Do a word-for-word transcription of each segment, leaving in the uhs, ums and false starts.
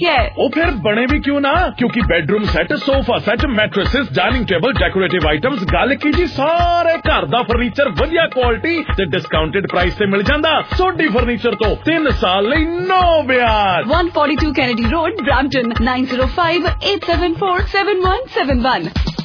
क्या है? ओ फिर बने भी क्यों ना, क्योंकि bedroom set, sofa set, mattresses, dining table, decorative items, गल कीजिए सारे घर दा फर्नीचर वधिया क्वालिटी ते डिस्काउंटेड प्राइस से मिल जांदा। सोडी फर्नीचर तो तीन साल लई नो ब्याज। one forty-two Kennedy Road, Brampton, nine zero five eight seven four seven one seven one।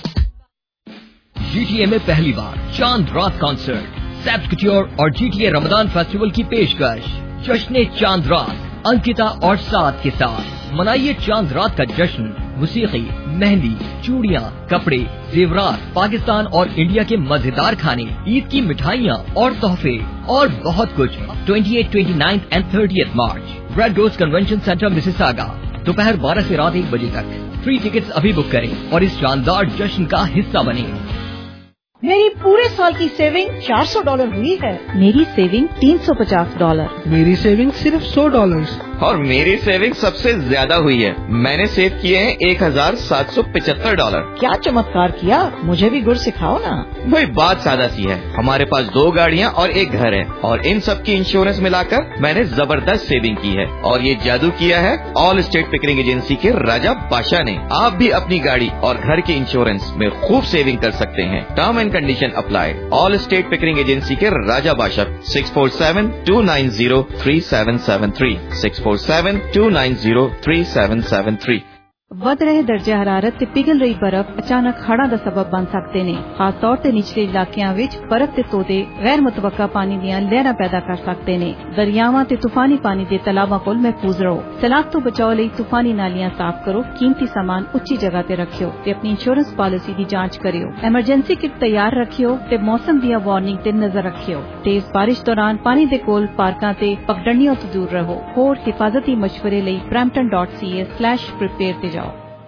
GTA में पहली बार चांद रात कॉन्सर्ट, सैप्ट कट्योर और जीटीए रमजान फेस्टिवल की पेशकश। जश्न चांद रात अंकिता और साथ के साथ मनाइए चांद रात का जश्न। मूसीकी, मेहंदी, चूड़ियाँ, कपड़े, जेवरात, पाकिस्तान और इंडिया के मजेदार खाने, ईद की मिठाइयाँ और तोहफे और बहुत कुछ। अट्ठाईस, उनतीस एंड तीस March, Red Rose Convention Centre Mississauga, दोपहर बारह से रात एक बजे तक। फ्री टिकट्स अभी बुक करें और इस शानदार जश्न का हिस्सा बनें। मेरी पूरे साल की सेविंग चार सौ डॉलर हुई है। मेरी सेविंग तीन सौ पचास डॉलर। मेरी सेविंग सिर्फ सौ डॉलर। और मेरी सेविंग सबसे ज्यादा हुई है। मैंने सेव किए हैं एक हजार सात सौ पचहत्तर डॉलर। क्या चमत्कार किया, मुझे भी गुर सिखाओ ना। वही बात सादा सी है, हमारे पास दो गाड़ियाँ और एक घर है और इन सब की इंश्योरेंस मिलाकर मैंने जबरदस्त सेविंग की है। और ये जादू किया है ऑल स्टेट पिकरिंग एजेंसी के राजा बादशाह ने। आप भी अपनी गाड़ी और घर के इंश्योरेंस में खूब सेविंग कर सकते हैं। Term and condition apply. Allstate Pickering agency के Raja Badshah. Six four seven two nine zero three seven seven three six four seven two nine zero three seven seven three. वध रहे दर्जे हरारत ते पिघल रही बर्फ अचानक हड़ां दा सबब बन सकते ने। खास तौर ते निचले इलाकिਆਂ ਵਿੱਚ बर्फ ते तोदे गैर मुतवक्का पानी ਦੀਆਂ लहरां पैदा कर सकते ने। दरियावां ते तूफानी पानी दे तलाबां कोल महफूज रहो। सैलाब तो बचाव ਲਈ तूफानी नालियां साफ करो, कीमती सामान उच्ची जगह ते रखियो ते अपनी इंश्योरेंस पॉलिसी दी जांच करियो। एमरजेंसी किट तैयार रखियो ते मौसम ਦੀਆਂ वार्निंग ते नजर रखियो। तेज बारिश दौरान पानी दे कोल पार्कां ते पगडंडियों तो दूर रहो। होर हिफाजती मशवरे ਲਈ brampton dot c a slash prepare ते जाओ।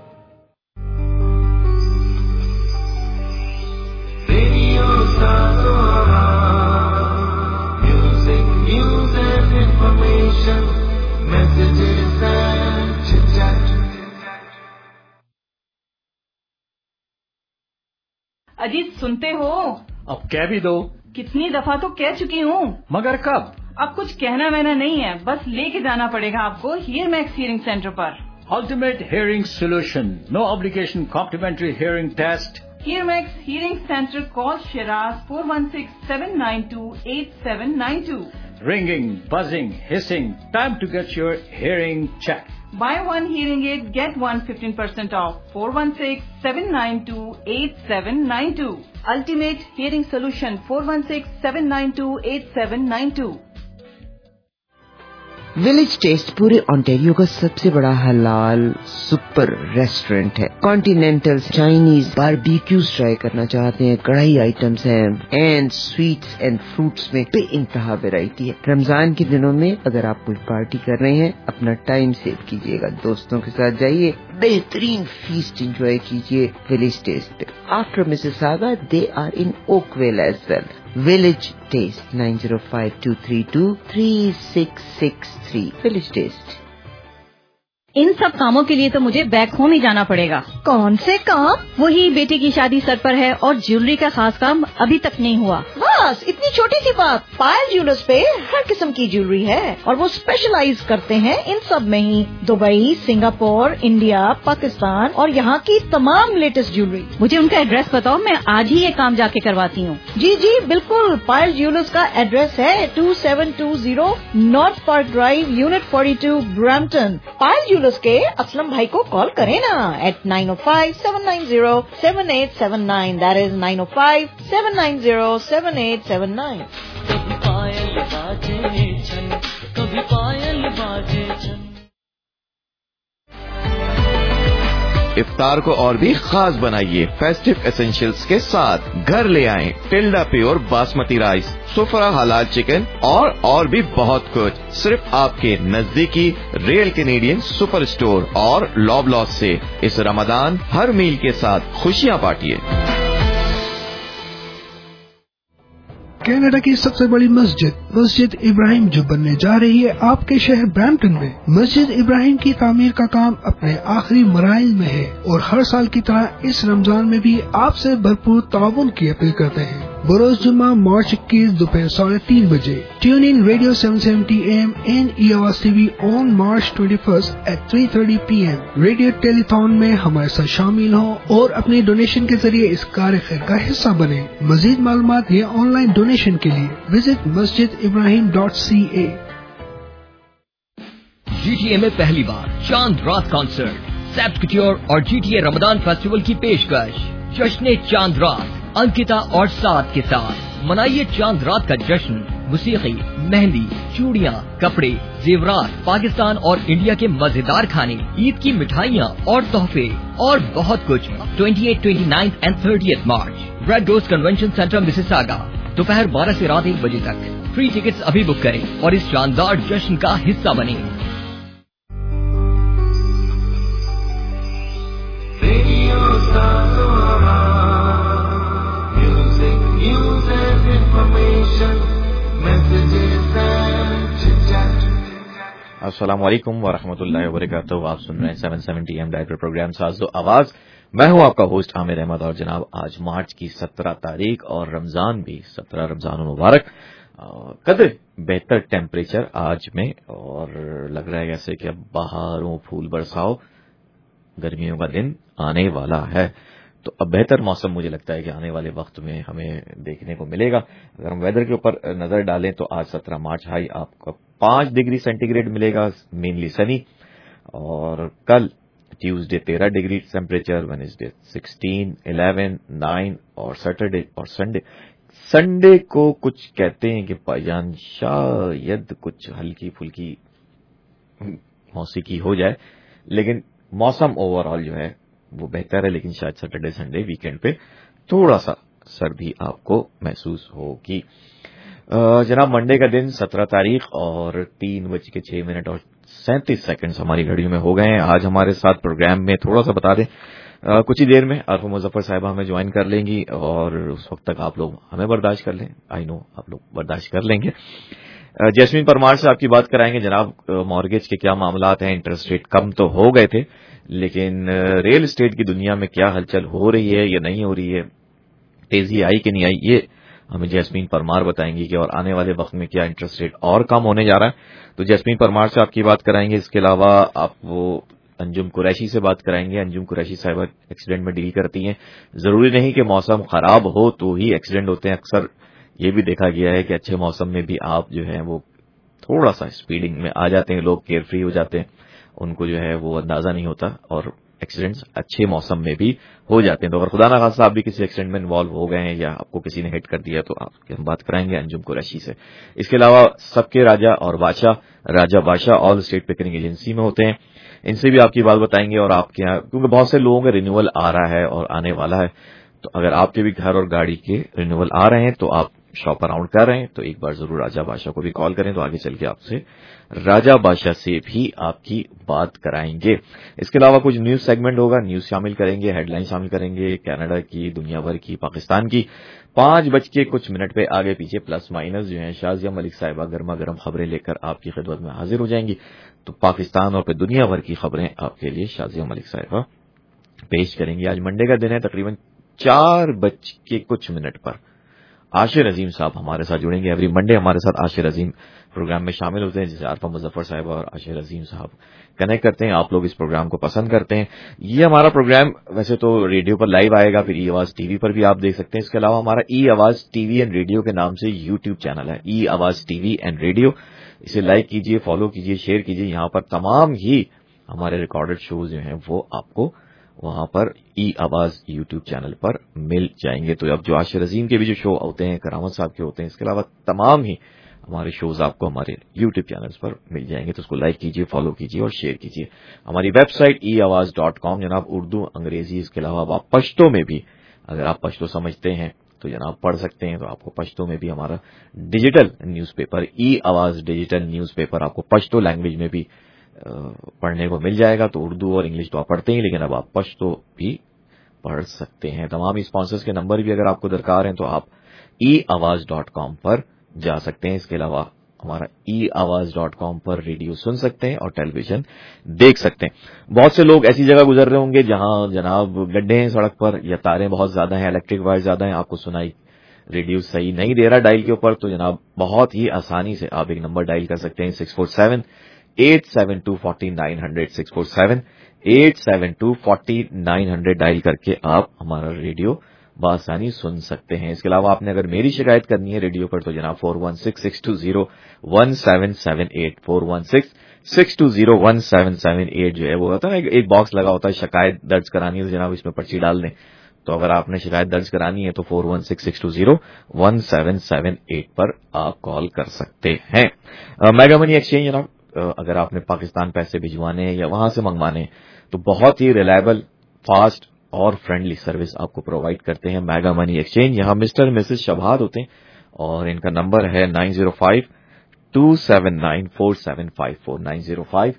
अजीत सुनते हो? अब कह भी दो। कितनी दफा तो कह चुकी हूँ। मगर कब? अब कुछ कहना वहना नहीं है, बस लेके जाना पड़ेगा आपको हीयर मैक्स हियरिंग सेंटर पर। Ultimate Hearing Solution, no obligation complimentary hearing test. Hear Max Hearing Center, call Shiraz four one six seven nine two eight seven nine two. Ringing, buzzing, hissing, time to get your hearing checked. Buy one hearing aid, get one fifteen percent off. four one six seven nine two eight seven nine two. Ultimate Hearing Solution, four one six seven nine two eight seven nine two. Village Taste पूरे Ontario का सबसे बड़ा हलाल super restaurant है। Continental, Chinese, barbecues try करना चाहते हैं, कढ़ाई आइटम्स हैं एंड स्वीट्स एंड फ्रूट्स में बेइंतहा वैरायटी है। रमजान के दिनों में अगर आप कोई पार्टी कर रहे हैं, अपना टाइम सेव कीजिएगा, दोस्तों के साथ जाइए, बेहतरीन फीस्ट एंजॉय कीजिए विलेज टेस्ट पे। After Mississauga they are in Oakville as well. Village Taste nine zero five two three two three six six three Village Taste। इन सब कामों के लिए तो मुझे बैक होम ही जाना पड़ेगा। कौन से काम? वही बेटे की शादी सर पर है और ज्वेलरी का खास काम अभी तक नहीं हुआ। बस इतनी छोटी सी बात। पायल ज्वेलर्स पे हर किस्म की ज्वेलरी है और वो स्पेशलाइज करते हैं इन सब में ही। दुबई, सिंगापुर, इंडिया, पाकिस्तान और यहाँ की तमाम लेटेस्ट ज्वेलरी। मुझे उनका एड्रेस बताओ, मैं आज ही ये काम जाके करवाती हूँ। जी जी बिल्कुल। पायल ज्वेलर्स का एड्रेस है two seven two zero North Park Drive, unit forty two, Brampton. Payal jewellers के असलम भाई को कॉल करें ना eight nine oh five seven nine zero seven eight seven nine. That is nine oh five seven nine zero seven eight seven nine. कभी पायल बाजे छन, कभी पायल बाजे छन। इफ्तार को और भी खास बनाइए फेस्टिव एसेंशियल्स के साथ। घर ले आएं Tilda pure basmati rice, Sufra हलाल चिकन और और भी बहुत कुछ, सिर्फ आपके नजदीकी रियल कैनेडियन सुपर स्टोर और लॉबलॉस से। इस रमजान हर मील के साथ खुशियां बांटिए। कनाडा की सबसे बड़ी मस्जिद मस्जिद इब्राहिम जो बनने जा रही है आपके शहर ब्रैम्पटन में। मस्जिद इब्राहिम की तामीर का काम अपने आखिरी मराइल में है और हर साल की तरह इस रमजान में भी आपसे भरपूर ताउन की अपील करते हैं। बरोज जुम्मा मार्च इक्कीस दोपहर साढ़े तीन बजे. Tune in radio seven seventy A M and E Awaz TV on March twenty-first at three thirty P M. Radio telethon में हमारे साथ शामिल हों और अपने डोनेशन के जरिए इस कार्यक्रम का हिस्सा बने. मजीद मालूमात या ऑनलाइन डोनेशन के लिए visit Masjid Ibrahim dot C A. GTA में पहली बार चांद रात कॉन्सर्ट, सैप्ट कट्योर और जीटीए रमजान फेस्टिवल की पेशकश. जश्न चांद रात अंकिता और साथ के साथ मनाइए चांद रात का जश्न. मुसीकी, मेहंदी, चूड़ियाँ, कपड़े, जेवरात, पाकिस्तान और इंडिया के मजेदार खाने, ईद की मिठाइयाँ और तोहफे और बहुत कुछ. अट्ठाईस, उनतीस एंड तीस March, Red Rose Convention Centre Mississauga, दोपहर बारह से रात एक बजे तक. फ्री टिकट्स अभी बुक करें और इस शानदार जश्न का हिस्सा बने. अस्सलाम वालेकुम वरहमतुल्लाहि वबरकातुहू. आप सुन रहे हैं seven seventy M direct programme Sazo Awaz. मैं हूं आपका होस्ट आमिर अहमद. और जनाब आज मार्च की सत्रह तारीख और रमजान भी सत्रह रमजान मुबारक. कदर बेहतर टेम्परेचर आज में और लग रहा है जैसे कि अब बहारों फूल बरसाओ, गर्मियों का दिन आने वाला है. तो अब बेहतर मौसम मुझे लगता है कि आने वाले वक्त में हमें देखने को मिलेगा. अगर हम वेदर के ऊपर नजर डालें तो आज सत्रह मार्च हाई आपको पांच डिग्री सेंटीग्रेड मिलेगा, मेनली सनी. और कल ट्यूसडे तेरह degree temperature, Wednesday sixteen, eleven, nine और सैटरडे और संडे संडे को कुछ कहते हैं कि भाईजान शायद कुछ हल्की फुल्की मौसीकी हो जाए, लेकिन मौसम ओवरऑल जो है वो बेहतर है. लेकिन शायद सैटरडे संडे वीकेंड पे थोड़ा सा सर्दी आपको महसूस होगी. जनाब मंडे का दिन सत्रह तारीख और तीन बज के छह मिनट और सैंतीस सेकंड हमारी घड़ियों में हो गए हैं. आज हमारे साथ प्रोग्राम में थोड़ा सा बता दें, आ, कुछ ही देर में अरफा मुजफ्फर साहिबा हमें ज्वाइन कर लेंगी और उस वक्त तक आप लोग हमें बर्दाश्त कर लें. आई नो आप लोग बर्दाश्त कर लेंगे. जैस्मीन परमार से आपकी बात कराएंगे. जनाब मॉर्गेज के क्या मामलात हैं, इंटरेस्ट रेट कम तो हो गए थे, लेकिन रियल एस्टेट की दुनिया में क्या हलचल हो रही है या नहीं हो रही है, तेजी आई कि नहीं आई, ये हमें जैस्मीन परमार बताएंगी कि और आने वाले वक्त में क्या इंटरेस्ट रेट और कम होने जा रहा है. तो जैस्मीन परमार से आपकी बात कराएंगे. इसके अलावा आप वो अंजुम कुरैशी से बात कराएंगे. अंजुम कुरैशी साहिबा एक्सीडेंट में डील करती हैं. जरूरी नहीं कि मौसम खराब हो तो ही एक्सीडेंट होते हैं, अक्सर ये भी देखा गया है कि अच्छे मौसम में भी आप जो है वो थोड़ा सा स्पीडिंग में आ जाते हैं, लोग केयर फ्री हो जाते हैं, उनको जो है वो अंदाजा नहीं होता और एक्सीडेंट्स अच्छे मौसम में भी हो जाते हैं. तो अगर खुदा ना खास्ता आप भी किसी एक्सीडेंट में इन्वॉल्व हो गए हैं या आपको किसी ने हिट कर दिया तो आपके हम बात कराएंगे अंजुम कुरैशी से. इसके अलावा सबके राजा और बादशाह, राजा बादशाह ऑल स्टेट पिकनिंग एजेंसी में होते हैं, इनसे भी आपकी बात बताएंगे. और आपके यहाँ क्योंकि बहुत से लोगों का रिन्यूअल आ रहा है और आने वाला है, तो अगर आपके भी घर और गाड़ी के रिन्यूअल आ रहे हैं तो आप शॉप अराउंड कर रहे हैं तो एक बार जरूर राजा बादशाह को भी कॉल करें. तो आगे चल के आपसे राजा बादशाह से भी आपकी बात कराएंगे. इसके अलावा कुछ न्यूज सेगमेंट होगा, न्यूज शामिल करेंगे, हेडलाइन शामिल करेंगे, कनाडा की, दुनिया भर की, पाकिस्तान की. पांच बज के कुछ मिनट पे आगे पीछे प्लस माइनस जो है शाजिया मलिक साहिबा गर्मा गर्म खबरें लेकर आपकी खिदमत में हाजिर हो जाएंगी. तो पाकिस्तान और फिर दुनिया भर की खबरें आपके लिए शाजिया मलिक साहिबा पेश करेंगी. आज मंडे का दिन है. तकरीबन चार बज के कुछ मिनट पर आशिर अजीम साहब हमारे साथ जुड़ेंगे. एवरी मंडे हमारे साथ आशिर अजीम प्रोग्राम में शामिल होते हैं, जिसे आरफा मुजफ्फर साहिबा और आशिर अजीम साहब कनेक्ट करते हैं. आप लोग इस प्रोग्राम को पसंद करते हैं. ये हमारा प्रोग्राम वैसे तो रेडियो पर लाइव आएगा, फिर ई आवाज टीवी पर भी आप देख सकते हैं. इसके अलावा हमारा E Awaz TV and radio के नाम से यूट्यूब चैनल है, E Awaz TV and radio. इसे लाइक कीजिए, फॉलो कीजिए, शेयर कीजिए. यहाँ पर तमाम ही हमारे रिकॉर्डेड शोज जो हैं वो आपको वहां पर ई आवाज यूट्यूब चैनल पर मिल जाएंगे. तो अब जो आशिर अजीम के भी जो शो होते हैं, करामत साहब के होते हैं, इसके अलावा तमाम ही हमारे शोज आपको हमारे यूट्यूब चैनल्स पर मिल जाएंगे. तो उसको लाइक कीजिए, फॉलो कीजिए और शेयर कीजिए. हमारी वेबसाइट ई आवाज डॉट कॉम जनाब उर्दू, अंग्रेजी, इसके अलावा आप पश्तो में भी, अगर आप पश्तो समझते हैं तो जनाब पढ़ सकते हैं, तो आपको पश्तो में भी हमारा डिजिटल न्यूज़पेपर ई आवाज डिजिटल न्यूज़पेपर आपको पश्तो लैंग्वेज में भी पढ़ने को मिल जाएगा. तो उर्दू और इंग्लिश तो आप पढ़ते हैं, लेकिन अब आप पश्तो भी पढ़ सकते हैं. तमाम स्पॉन्सर्स के नंबर भी अगर आपको दरकार हैं तो आप ई आवाज डॉट कॉम पर जा सकते हैं. इसके अलावा हमारा ई आवाज डॉट कॉम पर रेडियो सुन सकते हैं और टेलीविजन देख सकते हैं. बहुत से लोग ऐसी जगह गुजर रहे होंगे जहां जनाब गड्ढे हैं सड़क पर या तारें बहुत ज्यादा हैं, इलेक्ट्रिक वायर ज्यादा हैं, आपको सुनाई रेडियो सही नहीं दे रहा डायल के ऊपर, तो जनाब बहुत ही आसानी से आप एक नंबर डायल कर सकते हैं, six four seven eight seven two forty nine hundred, six four seven eight seven two forty nine hundred dial करके आप हमारा रेडियो बआसानी सुन सकते हैं। इसके अलावा आपने अगर मेरी शिकायत करनी है रेडियो पर तो जनाब four one six six two zero one seven seven eight, four one six six two zero one seven seven eight जो है वो होता है ना, एक बॉक्स लगा होता है, शिकायत दर्ज करानी है तो जनाब इसमें पर्ची डाल दें। तो अगर आपने शिकायत दर्ज करानी है तो four one six six two zero one seven seven eight पर आप कॉल कर सकते हैं। मेगा मनी एक्सचेंज जनाब, अगर आपने पाकिस्तान पैसे भिजवाने हैं या वहां से मंगवाने हैं तो बहुत ही रिलायबल, फास्ट और फ्रेंडली सर्विस आपको प्रोवाइड करते हैं मेगा मनी एक्सचेंज। यहाँ मिस्टर मिसेस शबाद होते हैं और इनका नंबर है nine zero five two seven nine four seven five four, nine zero five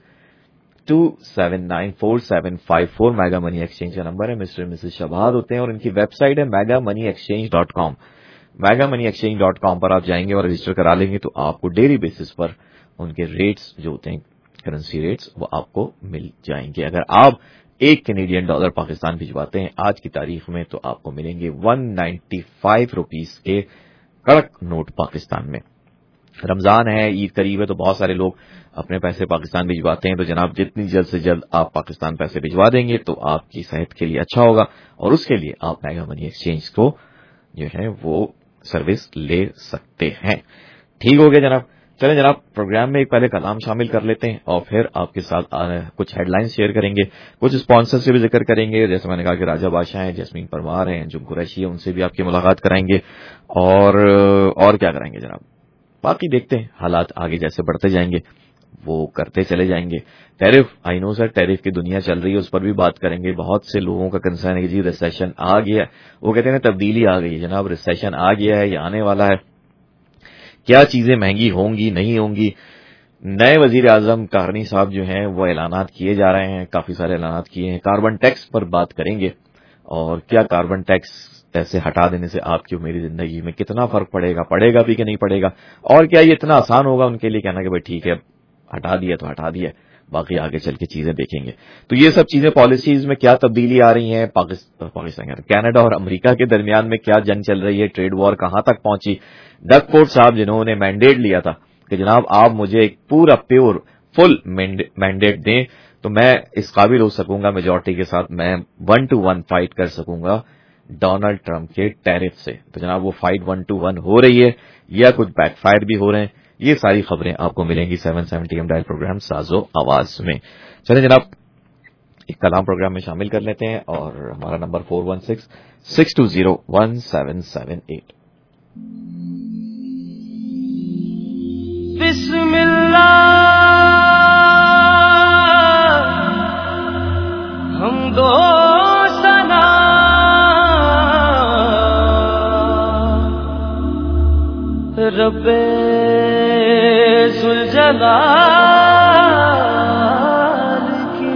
two seven nine four seven five four Mega Money Exchange का नंबर है। मिस्टर मिसेस शबाद होते हैं और इनकी वेबसाइट है Mega Money Exchange dot com. Mega Money Exchange dot com पर आप जाएंगे और रजिस्टर करा लेंगे तो आपको डेली बेसिस पर उनके रेट्स जो होते हैं, करेंसी रेट्स, वो आपको मिल जाएंगे। अगर आप एक कैनेडियन डॉलर पाकिस्तान भिजवाते हैं आज की तारीख में तो आपको मिलेंगे वन नाइन्टी फाइव रुपीस के कड़क नोट पाकिस्तान में। रमजान है, ईद करीब है, तो बहुत सारे लोग अपने पैसे पाकिस्तान भिजवाते हैं। तो जनाब जितनी जल्द से जल्द आप पाकिस्तान पैसे भिजवा देंगे तो आपकी सेहत के लिए अच्छा होगा और उसके लिए आप मेगा मनी एक्सचेंज को जो है वो सर्विस ले सकते हैं। ठीक हो गया जनाब। चलें जनाब, प्रोग्राम में एक पहले कलाम शामिल कर लेते हैं और फिर आपके साथ कुछ हेडलाइंस शेयर करेंगे, कुछ स्पॉन्सर से भी जिक्र करेंगे। जैसे मैंने कहा कि राजा बादशाह हैं, जैस्मीन परमार हैं, जो कुरैशी है, उनसे भी आपकी मुलाकात कराएंगे और और क्या कराएंगे जनाब, बाकी देखते हैं हालात आगे जैसे बढ़ते जाएंगे वो करते चले जाएंगे। Tariff, I know sir, tariff की दुनिया चल रही है, उस पर भी बात करेंगे। बहुत से लोगों का कंसर्न है कि जी रिसेशन आ गया, वो कहते हैं तब्दीली आ गई है। जनाब रिसेशन आ गया है या आने वाला है, क्या चीजें महंगी होंगी नहीं होंगी। नए वजीर आजम काहनी साहब जो हैं वो ऐलानात किए जा रहे हैं, काफी सारे ऐलानात किए हैं। कार्बन टैक्स पर बात करेंगे और क्या कार्बन टैक्स ऐसे हटा देने से आपकी और मेरी जिंदगी में कितना फर्क पड़ेगा, पड़ेगा भी कि नहीं पड़ेगा, और क्या ये इतना आसान होगा उनके लिए कहना कि भाई ठीक है हटा दिया तो हटा दिया, बाकी आगे चल के चीजें देखेंगे। तो ये सब चीजें पॉलिसीज में क्या तब्दीली आ रही है, पाकिस्तान पाकिस्तान कनाडा और अमेरिका के दरमियान में क्या जंग चल रही है, ट्रेड वॉर कहां तक पहुंची। डकफोर्ड साहब जिन्होंने मैंडेट लिया था कि जनाब आप मुझे एक पूरा प्योर फुल मैंडेट दें तो मैं इस काबिल हो सकूंगा मेजॉरिटी के साथ, मैं वन टू वन फाइट कर सकूंगा डोनाल्ड ट्रंप के टैरिफ से। तो जनाब वो फाइट वन टू वन हो रही है या कुछ बैकफायर भी हो रहे हैं, ये सारी खबरें आपको मिलेंगी seven seventy M dial programme साजो आवाज में। चलें जनाब एक कलाम प्रोग्राम में शामिल कर लेते हैं और हमारा number four one six six two zero one seven seven eight. बिस्मिल्लाह हम दो सना रब्बे जुलजलाल की।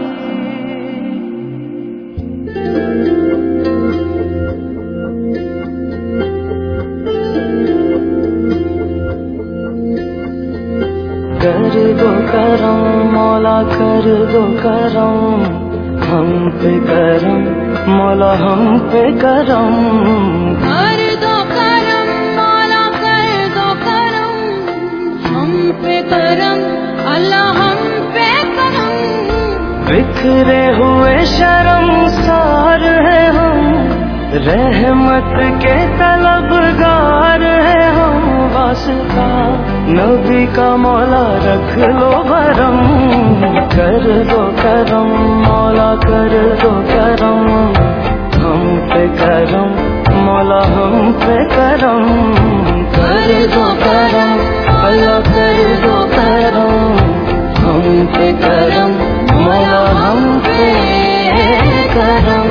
कर दो करम मौला, कर दो करम हम पे करम मौला, हम पे करम। कर दो करम मौला, कर दो करम हम पे करम अल्लाह, हम पे करम। बिखरे हुए शर्मसार है हम, रहमत के तलबगार है हम। वास्ता नबी का मौला रख लो भरम, कर दो करम मौला, कर दो करम हम पे करम मौला, हम पे करम। कर दो करम अल्लाह, कर दो करम हम पे करम मौला, हम पे करम।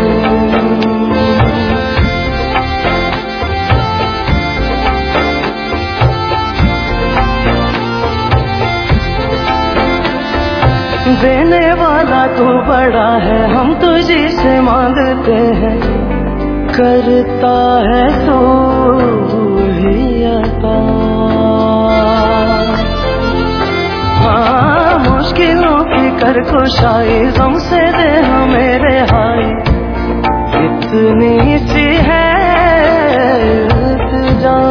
देने वाला तू बड़ा है, हम तुझे से मांगते हैं, करता है तो ही अता। हाँ मुश्किलों की कर कुशाई गम से दे हमें रिहाई, इतनी सी है इल्तिजा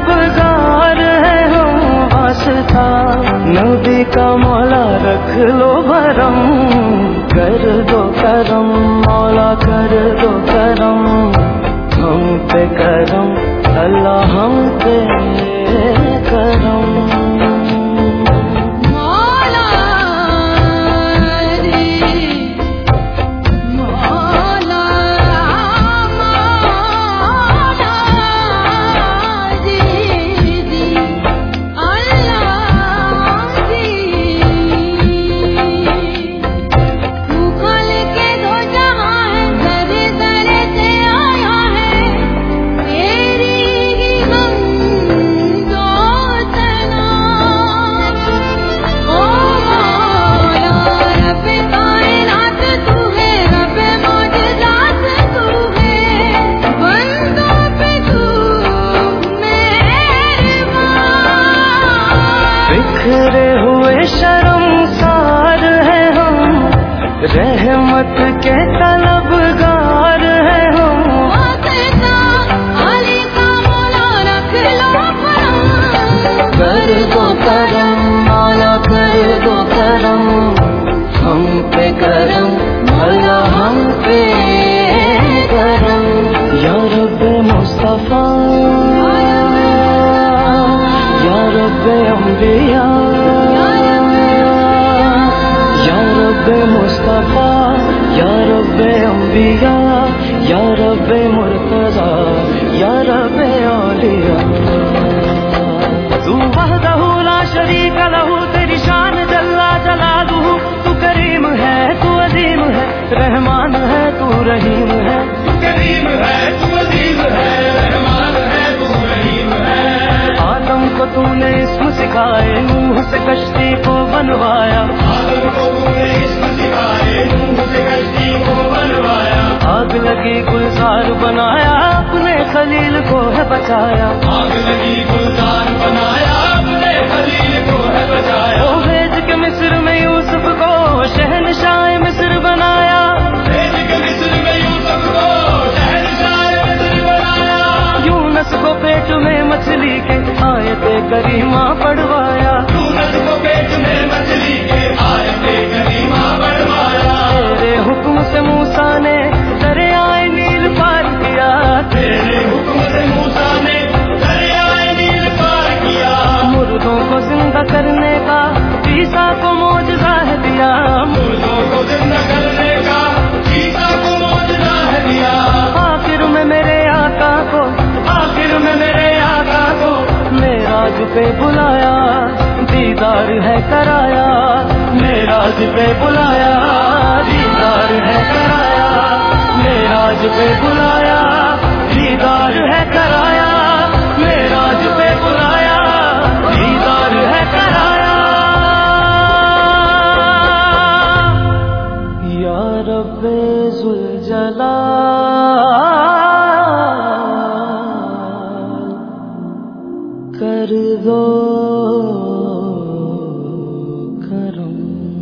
طلبگار ہیں ہم واسطہ نبی کا مولا رکھ لو بھرم کر دو کرم مولا کر دو کرم ہم پہ کرم اللہ ہم پہ کرم رحمت کے طلبگار ہیں ہم علی کا مولا رکھ لو کر دو کرم مولا کر دو کرم ہم پہ کرم اللہ ہم پہ کرم یا رب مصطفیٰ یا رب انبیاء مصطفیٰ یا رب انبیاء یا رب مرتضی یا رب اولیاء تو وحدہ لا شریک لہ تیری شان جلا جلالہ تو کریم ہے تو عظیم ہے رحمان ہے تو رحیم ہے تو کریم ہے تو عظیم ہے رحمان ہے تو رحیم ہے آدم کو تو نے اسم سکھائے نوح سے کشتی کو بنوایا آدم کو تو نے اسم سکھائے نوح سے کشتی کو بنوایا آگ لگی گلزار بنایا اپنے خلیل کو ہے بچایا آگ لگی گلزار بنایا اپنے خلیل کو ہے بچایا وہ بھیج کے مصر میں یوسف کو شہنشاہ مصر بنایا بھیج کے مصر میں یوسف کو شہنشاہ مصر بنایا یونس کو پیٹ میں مچھلی کے آیت کریمہ پڑھوایا یونس کو پیٹ میں مچھلی کے آیت کریمہ پڑھوایا تیرے حکم سے موسیٰ نے دریائے نیل پار کیا تیرے حکم سے موسیٰ نے دریائے نیل پار کیا مردوں کو زندہ کرنے کا عیسیٰ کو معجزہ ہے دیا مردوں کو زندہ کرنے کا عیسیٰ کو معجزہ ہے دیا آخر میں میرے آقا کو آخر میں میرے آقا کو معراج پہ بلایا دیدار ہے کرایا معراج پہ بلایا دیدار ہے کرایا معراج پہ بلایا دیدار ہے کرایا معراج پہ بلایا دیدار ہے کرایا یا رب ذوالجلال کر دو کرم.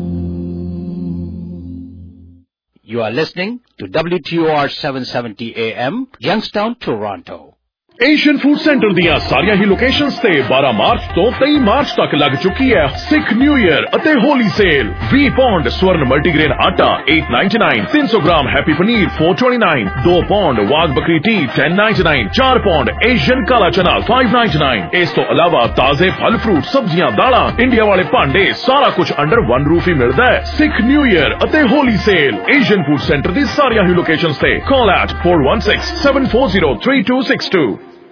You are listening to W T O R seven seventy A M, Youngstown, Toronto. Asian Food Centre ਦੀਆਂ ਸਾਰੀਆਂ ਹੀ ਲੋਕੇਸ਼ਨਸ ਤੇ ਬਾਰਾਂ ਮਾਰਚ ਤੋਂ ਤੇਈ ਮਾਰਚ ਤੱਕ ਲੱਗ ਚੁੱਕੀ ਹੈ ਸਿੱਖ ਨਿਊ ਈਅਰ ਅਤੇ ਹੋਲੀ ਸੇਲ. ਵੀਹ ਪੌਂਡ ਸਵਰਨ ਮਲਟੀਗ੍ਰੇਨ ਆਟਾ eight ninety-nine, ਤਿੰਨ ਸੌ gram happy paneer four twenty-nine, ਦੋ pound Wagh Bakri tea ten ninety-nine, ਚਾਰ ਪੌਂਡ ਏਸ਼ੀਅਨ ਕਾਲਾ ਚਨਾ five ninety-nine. ਇਸ ਤੋਂ ਇਲਾਵਾ ਤਾਜ਼ੇ ਫਲ ਫਰੂਟ ਸਬਜ਼ੀਆਂ ਦਾਲਾਂ ਇੰਡੀਆ ਵਾਲੇ ਭਾਂਡੇ ਸਾਰਾ ਕੁਝ ਅੰਡਰ ਵਨ ਰੂਫ ਹੀ ਮਿਲਦਾ ਹੈ. ਸਿੱਖ ਨਿਊ ਈਅਰ ਅਤੇ Holi sale Asian Food Centre ਦੀ ਸਾਰੀਆਂ ਹੀ ਲੋਕੇਸ਼ਨਸ ਤੇ call at four one six, seven four zero, three two six two.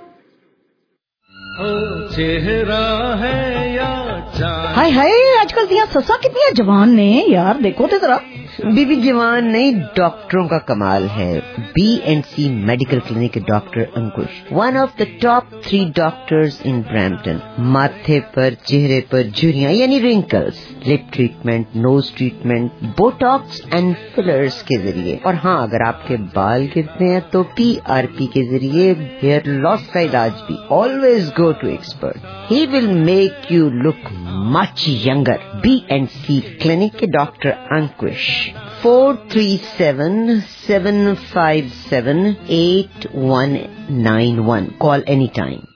چہرہ ہے یا ہائے ہائے آج کل دیا سسا کتنی جوان نے یار دیکھو تے ذرا. بی بی جوان نہیں ڈاکٹروں کا کمال ہے. B and C medical clinic کے doctor Ankush one of the top three doctors in Brampton. ماتھے پر چہرے پر جھریاں یعنی wrinkles, lip treatment, nose treatment, Botox and fillers کے ذریعے. اور ہاں اگر آپ کے بال گرتے ہیں تو پی آر پی کے ذریعے ہیئر لاس کا علاج بھی. Always go to expert, he will make you look much younger. B and C clinic کے doctor Ankush four three seven, seven five seven, eight one nine one. Call anytime.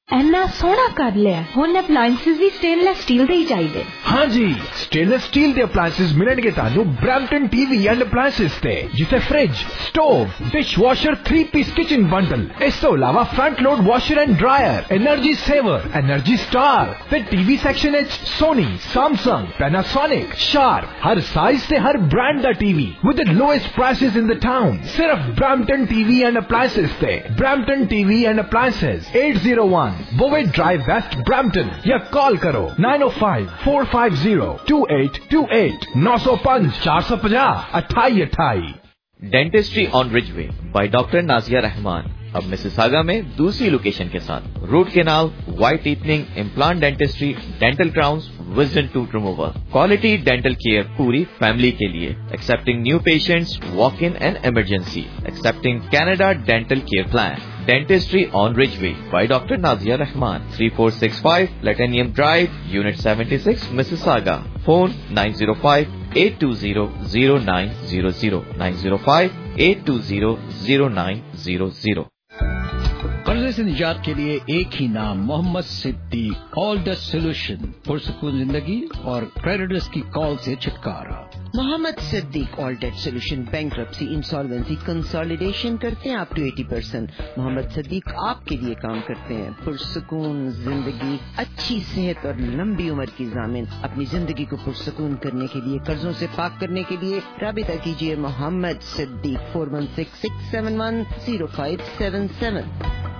ਇੰਨਾ ਸੋਹਣਾ ਕਰ ਲਿਆ। ਹੁਣ ਅਪਲਾਈਐਂਸਸ ਵੀ ਸਟੇਨਲੈਸ ਸਟੀਲ ਦੇ ਹੀ ਚਾਹੀਦੇ। ਹਾਂ ਜੀ, ਸਟੇਨਲੈਸ ਸਟੀਲ ਦੇ ਅਪਲਾਈਐਂਸਸ ਮਿਲਣਗੇ ਤੁਹਾਨੂੰ ਬ੍ਰੈਂਪਟਨ ਟੀਵੀ ਐਂਡ ਅਪਲਾਈਐਂਸਸ ਤੇ, ਜਿੱਥੇ fridge, stove, dishwasher, three piece kitchen bundle, ਇਸ ਤੋਂ ਇਲਾਵਾ front load washer and dryer, energy saver, energy star ਤੇ ਟੀਵੀ ਸੈਕਸ਼ਨ ਵਿੱਚ ਸੋਨੀ, ਸੈਮਸੰਗ, ਪੈਨਾਸੋਨਿਕ, ਸ਼ਾਰਪ, ਹਰ ਸਾਈਜ਼ ਤੇ ਹਰ ਬ੍ਰਾਂਡ ਦਾ TV with the lowest prices in the town. ਸਿਰਫ ਬ੍ਰੈਂਪਟਨ ਟੀਵੀ ਐਂਡ ਅਪਲਾਈਐਂਸਸ ਤੇ। Brampton TV and appliances eight oh one Bovey Drive West, Brampton, या call करो nine oh five, four five zero, two eight two eight, nine oh five, four five zero, अट्ठाई अट्ठाई। Dentistry on Ridgeway by doctor Nazia Rahman अब Mississauga में दूसरी location के साथ root canal, white teething, implant dentistry, dental crowns, wisdom tooth removal, quality dental care पूरी family के लिए, accepting new patients, walk in and emergency, accepting Canada dental care plan. Dentistry on Ridgeway by Doctor Nazia Rahman, three four six five Latanium Drive, Unit seventy-six, Mississauga. Phone nine oh five, eight two zero, zero nine zero zero, nine oh five, eight two zero, zero nine zero zero. कर्जे से निजात के लिए एक ही नाम, Mohammad Siddiq. All the solution, पुरसकून जिंदगी और क्रेडिटर्स की कॉल से छुटकारा। Mohammad Siddiq all debt solution, bankruptcy, insolvency, consolidation करते हैं up to eighty percent। Mohammad Siddiq आपके लिए काम करते हैं। पुरसकून जिंदगी, अच्छी सेहत और लंबी उम्र की जामिन। अपनी जिंदगी को पुरसकून करने के लिए, कर्जों से पाक करने के लिए राबिता कीजिए Mohammad Siddiq four one six, six seven one, zero five seven seven।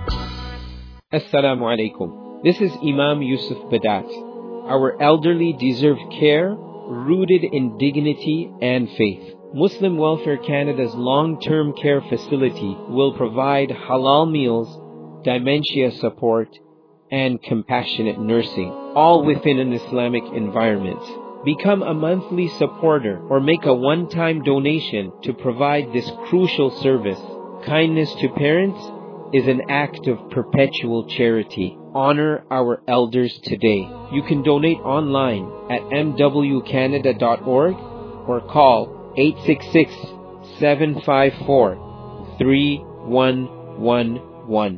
Assalamu alaikum. This is Imam Yusuf Badat. Our elderly deserve care rooted in dignity and faith. Muslim Welfare Canada's long-term care facility will provide halal meals, dementia support, and compassionate nursing, all within an Islamic environment. Become a monthly supporter or make a one-time donation to provide this crucial service. Kindness to parents is an act of perpetual charity. Honor our elders today. You can donate online at m w canada dot org or call eight six six, seven five four, three one one one.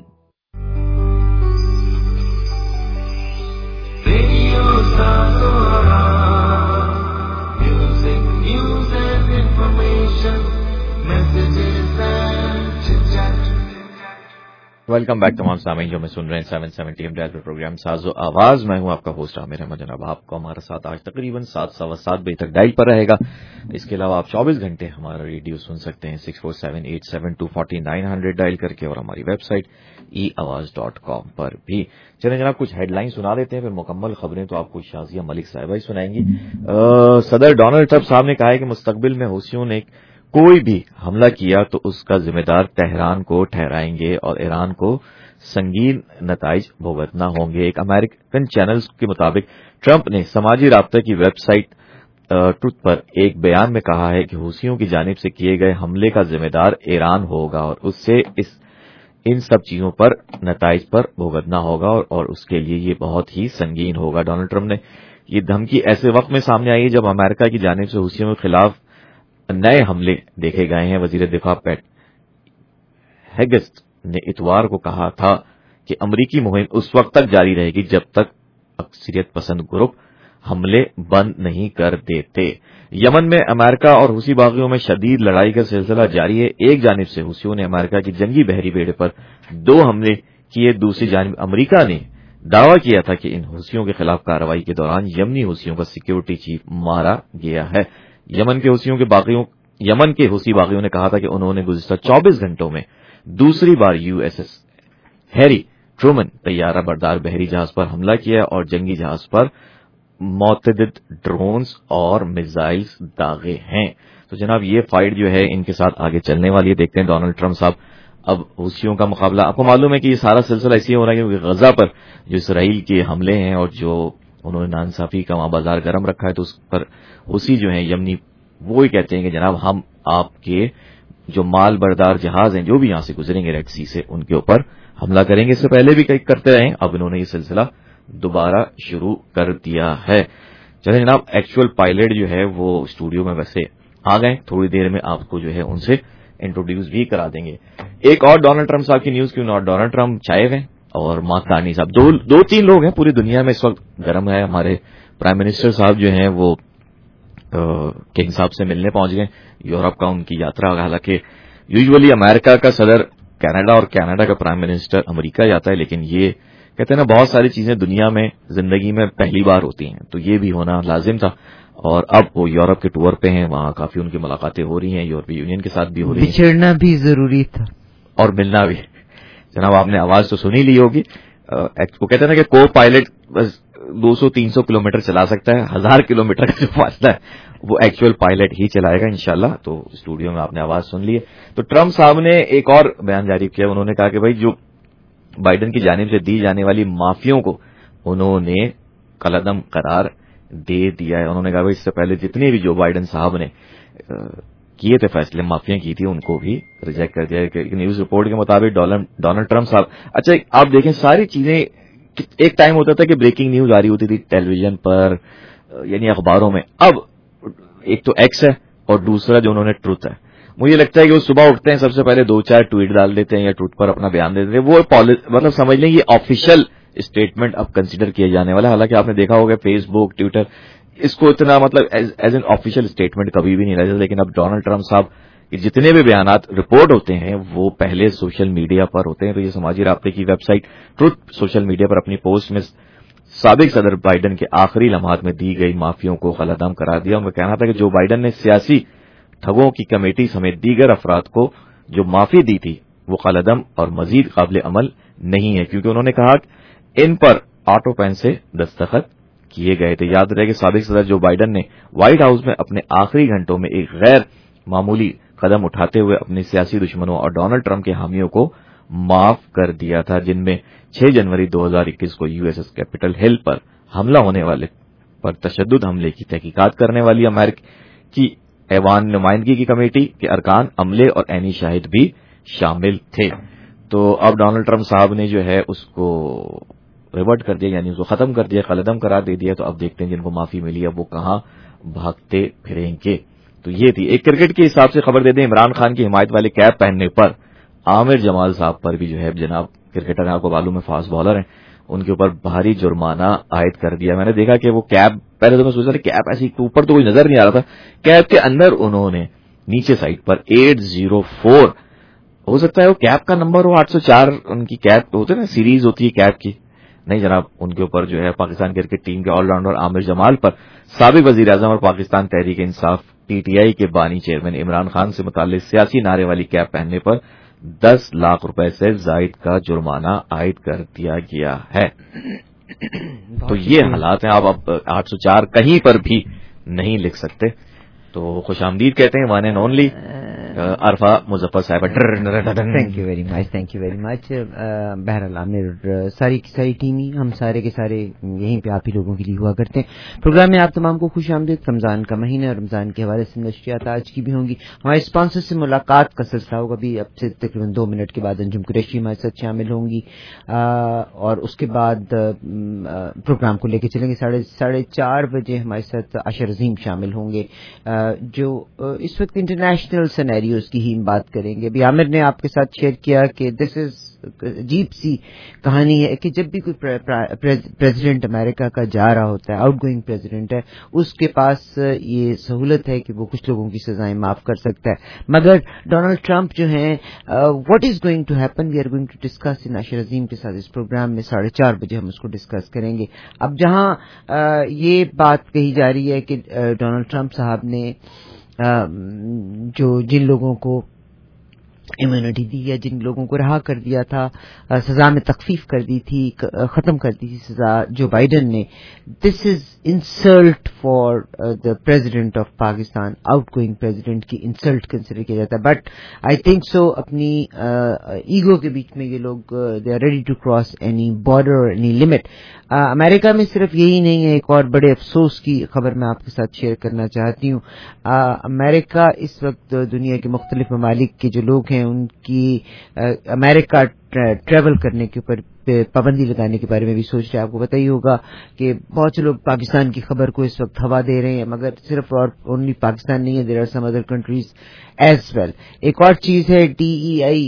Radio Sangora, music, news and information, messages and chit-chat. Welcome back तमाम सामीन जो मैं सुन रहे हैं seven seventy M dial पर programme साजो आवाज। मैं हूं आपका होस्ट आमिर अहमद। जनाब आपको हमारा साथ आज तकरीबन सात सवा सात बजे तक डायल पर रहेगा। इसके अलावा आप चौबीस घंटे हमारा रेडियो सुन सकते हैं six four seven eight seven two forty nine hundred dial करके और हमारी वेबसाइट ई आवाज डॉट कॉम पर भी। चलें जनाब कुछ हेडलाइन सुना देते हैं, फिर मुकम्मल खबरें तो आपको शाजिया मलिक साहिबा ही सुनाएंगी। सदर डोनाल्ड ट्रंप साहब ने कहा है कि मुस्तकबिल में हूसियों ने कोई भी हमला किया तो उसका जिम्मेदार तेहरान को ठहराएंगे और ईरान को संगीन नताइज भुगतना होंगे। एक अमेरिकन चैनल के मुताबिक ट्रंप ने समाजी राब्ते की वेबसाइट ट्रुथ पर एक बयान में कहा है कि हूसियों की जानिब से किए गए हमले का जिम्मेदार ईरान होगा और उससे इस इन सब चीजों पर नताइज पर भुगतना होगा और, और उसके लिए ये बहुत ही संगीन होगा। डोनाल्ड ट्रंप ने ये धमकी ऐसे वक्त में सामने आई है जब अमेरिका की जानिब से हूसियों के खिलाफ नए हमले देखे गए हैं। वजीर दिफा पैट हेगेस्ट ने इतवार को कहा था कि अमरीकी मुहिम उस वक्त तक जारी रहेगी जब तक अक्सरियत पसंद ग्रुप हमले बंद नहीं कर देते। यमन में अमेरिका और हुसी बागियों में शदीद लड़ाई का सिलसिला जारी है। एक जानिब से हुसियों ने अमेरिका की जंगी बहरी बेड़े पर दो हमले किए, दूसरी जानिब अमरीका ने दावा किया था कि इन हुसियों के खिलाफ कार्रवाई के दौरान यमनी हुसियों का सिक्योरिटी चीफ मारा गया है। यमन के हुसियों के बागियों यमन के हुसी बागियों ने कहा था कि उन्होंने गुज़िश्ता चौबीस घंटों में दूसरी बार यूएसएस हैरी ट्रूमन तैयारा बरदार बहरी जहाज पर हमला किया और जंगी जहाज पर मुतअद्दिद ड्रोन्स और मिसाइल्स दागे हैं। तो जनाब ये फाइट जो है इनके साथ आगे चलने वाली है। देखते हैं डोनाल्ड ट्रंप साहब अब हुसियों का मुकाबला। आपको मालूम है कि ये सारा सिलसिला इसलिए हो रहा है क्योंकि गजा पर जो इसराइल के हमले हैं और जो उन्होंने नाइंसाफी का वहां बाजार गर्म रखा है तो उस पर हुसी जो है यमनी वो ही कहते हैं कि जनाब हम आपके जो माल बरदार जहाज हैं जो भी यहां से गुजरेंगे रेड सी से उनके ऊपर हमला करेंगे। इससे पहले भी कई करते रहे, अब इन्होंने ये सिलसिला दोबारा शुरू कर दिया है। चले जनाब एक्चुअल पायलट जो है वो स्टूडियो में वैसे आ गए, थोड़ी देर में आपको जो है उनसे इंट्रोड्यूस भी करा देंगे। एक और डोनाल्ड ट्रंप साहब की न्यूज क्यों ना, डोनाल्ड ट्रंप चाहे हुए اور ماکانی صاحب. دو دو تین لوگ ہیں پوری دنیا میں اس وقت گرم ہے. ہمارے پرائم منسٹر صاحب جو ہیں وہ کنگ صاحب سے ملنے پہنچ گئے. یورپ کا ان کی یاترا, حالانکہ یوزولی امریکہ کا صدر کینیڈا اور کینیڈا کا پرائم منسٹر امریکہ جاتا ہے, لیکن یہ کہتے ہیں نا بہت ساری چیزیں دنیا میں زندگی میں پہلی بار ہوتی ہیں, تو یہ بھی ہونا لازم تھا. اور اب وہ یورپ کے ٹور پہ ہیں, وہاں کافی ان کی ملاقاتیں ہو رہی ہیں, یورپی یونین کے ساتھ بھی ہو رہی ہیں. بچھڑنا بھی ضروری تھا اور ملنا بھی. جناب آپ نے آواز تو سنی لی ہوگی, وہ کہتے ہیں نا کہ کو پائلٹ بس دو سو تین سو کلو میٹر چلا سکتا ہے, ہزار کلو میٹر کا جو فاصلہ ہے وہ ایکچوئل پائلٹ ہی چلائے گا انشاءاللہ. تو اسٹوڈیو میں آپ نے آواز سن لی ہے. تو ٹرمپ صاحب نے ایک اور بیان جاری کیا. انہوں نے کہا کہ بھائی جو بائیڈن کی جانب سے دی جانے والی معافیوں کو انہوں نے قلعدم قرار دے دیا ہے. انہوں نے کہا بھائی اس سے پہلے جتنے بھی جو بائیڈن صاحب نے کیے تھے فیصلے, معافیاں کی تھی, ان کو بھی ریجیکٹ کر دیا. کہ نیوز رپورٹ کے مطابق ڈونلڈ ٹرمپ صاحب, اچھا آپ دیکھیں ساری چیزیں, ایک ٹائم ہوتا تھا کہ بریکنگ نیوز آ رہی ہوتی تھی ٹیلی ویژن پر یعنی اخباروں میں, اب ایک تو ایکس ہے اور دوسرا جو انہوں نے ٹروتھ ہے. مجھے لگتا ہے کہ وہ صبح اٹھتے ہیں سب سے پہلے دو چار ٹویٹ ڈال دیتے ہیں یا ٹروتھ پر اپنا بیان دے دیتے ہیں. وہ مطلب سمجھ لیں یہ آفیشیل اسٹیٹمنٹ اب کنسیڈر کیا جانے والا ہے. حالانکہ آپ نے دیکھا ہوگا فیس بک ٹویٹر اس کو اتنا مطلب ایز این آفیشیل اسٹیٹمنٹ کبھی بھی نہیں رہتا, لیکن اب ڈونلڈ ٹرمپ صاحب کے جتنے بھی بیانات رپورٹ ہوتے ہیں وہ پہلے سوشل میڈیا پر ہوتے ہیں. تو یہ سماجی رابطے کی website Truth Social media پر اپنی پوسٹ میں سابق صدر بائیڈن کے آخری لمحات میں دی گئی معافیوں کو قلعدم قرار دیا. ان کا کہنا تھا کہ جو بائیڈن نے سیاسی ٹھگوں کی کمیٹی سمیت دیگر افراد کو جو معافی دی تھی وہ قلعدم اور مزید قابل عمل نہیں ہے, کیونکہ انہوں نے کہا کہ ان پر آٹو پین سے دستخط کیے گئے تھے. یاد رہے کہ سابق صدر جو بائیڈن نے وائٹ ہاؤس میں اپنے آخری گھنٹوں میں ایک غیر معمولی قدم اٹھاتے ہوئے اپنے سیاسی دشمنوں اور ڈونلڈ ٹرمپ کے حامیوں کو معاف کر دیا تھا, جن میں چھ جنوری دو ہزار اکیس کو یو ایس ایس کیپٹل ہل پر حملہ ہونے والے پر تشدد حملے کی تحقیقات کرنے والی امریکی ایوان نمائندگی کی کمیٹی کے ارکان عملے اور عینی شاہد بھی شامل تھے. تو اب ڈونلڈ ٹرمپ صاحب نے جو ہے اس کو ریورٹ کر دیا, یعنی اس کو ختم کر دیا, قلعدم قرار دے دیا. تو اب دیکھتے ہیں جن کو معافی ملی اب وہ کہاں بھاگتے پھریں گے. تو یہ تھی ایک کرکٹ کے حساب سے خبر دے دیں. عمران خان کی حمایت والے کیپ پہننے پر عامر جمال صاحب پر بھی جو ہے جناب کرکٹر آپ کو معلوم ہے فاسٹ بالر ہیں, ان کے اوپر بھاری جرمانہ عائد کر دیا. میں نے دیکھا کہ وہ کیپ, پہلے تو میں سوچا تھا کیپ ایسی اوپر تو کوئی نظر نہیں آ رہا تھا, کیپ کے اندر انہوں نے نیچے سائڈ پر ایٹ زیرو فور, ہو سکتا ہے وہ کیپ کا نمبر ہو, آٹھ سو چار ان کی کیپ ہوتے نا سیریز ہوتی ہے کیپ کی, نہیں جناب ان کے اوپر جو ہے پاکستان کرکٹ ٹیم کے آل راؤنڈر عامر جمال پر سابق وزیر اعظم اور Pakistan Tehreek Insaf T T I کے بانی چیئرمین عمران خان سے متعلق سیاسی نعرے والی کیپ پہننے پر دس لاکھ روپے سے زائد کا جرمانہ عائد کر دیا گیا ہے. تو یہ حالات ہیں. آپ اب آٹھ سو چار کہیں پر بھی نہیں لکھ سکتے. تو خوش آمدید کہتے ہیں one and only Arfa Muzaffar صاحب. Thank you very much thank you very much. بہرحال عامر ساری کی ساری ٹیم ہی ہم سارے کے سارے یہیں پہ آپ ہی لوگوں کے لیے ہوا کرتے ہیں. پروگرام میں آپ تمام کو خوش آمدید. رمضان کا مہینہ اور رمضان کے حوالے سے نشریات آج کی بھی ہوں گی. ہمارے اسپانسر سے ملاقات کا سلسلہ ہوگا بھی اب سے تقریباً دو منٹ کے بعد انجم قریشی ہمارے ساتھ شامل ہوں گی, اور اس کے بعد پروگرام کو لے کے چلیں گے. ساڑھے ساڑھے چار بجے ہمارے ساتھ عاشر عظیم شامل ہوں گے جو اس وقت انٹرنیشنل سینیریوز کی ہی بات کریں گے. ابھی عامر نے آپ کے ساتھ شیئر کیا کہ دس از عجیب سی کہانی ہے کہ جب بھی کوئی پریزیڈنٹ امریکہ کا جا رہا ہوتا ہے, آؤٹ گوئنگ پریزیڈنٹ ہے, اس کے پاس یہ سہولت ہے کہ وہ کچھ لوگوں کی سزائیں معاف کر سکتا ہے. مگر ڈونلڈ ٹرمپ جو ہیں, what is going to happen we are going to discuss ان عاشر عظیم کے ساتھ اس پروگرام میں. ساڑھے چار بجے ہم اس کو ڈسکس کریں گے. اب جہاں یہ بات کہی جا رہی ہے کہ ڈونلڈ ٹرمپ صاحب نے جو جن لوگوں کو امیونٹی دی یا جن لوگوں کو رہا کر دیا تھا, سزا میں تخفیف کر دی تھی, ختم کر دی تھی سزا جو بائیڈن نے, this is insult for the president of Pakistan. Outgoing president کی انسلٹ کنسیڈر کیا جاتا ہے. بٹ آئی تھنک سو اپنی ایگو کے بیچ میں یہ لوگ they are ready to cross any border اور اینی لمٹ. امریکہ میں صرف یہی نہیں ہے, ایک اور بڑے افسوس کی خبر میں آپ کے ساتھ شیئر کرنا چاہتی ہوں. امریکہ اس وقت دنیا کے مختلف ممالک کے جو لوگ ہیں ان کی امریکہ ट्रैवल करने के ऊपर पाबंदी लगाने के बारे में भी सोच रहे हैं। आपको पता ही होगा कि बहुत से लोग पाकिस्तान की खबर को इस वक्त हवा दे रहे हैं, मगर सिर्फ और ओनली पाकिस्तान नहीं है, there are some other countries as well. एक और चीज है, डीईआई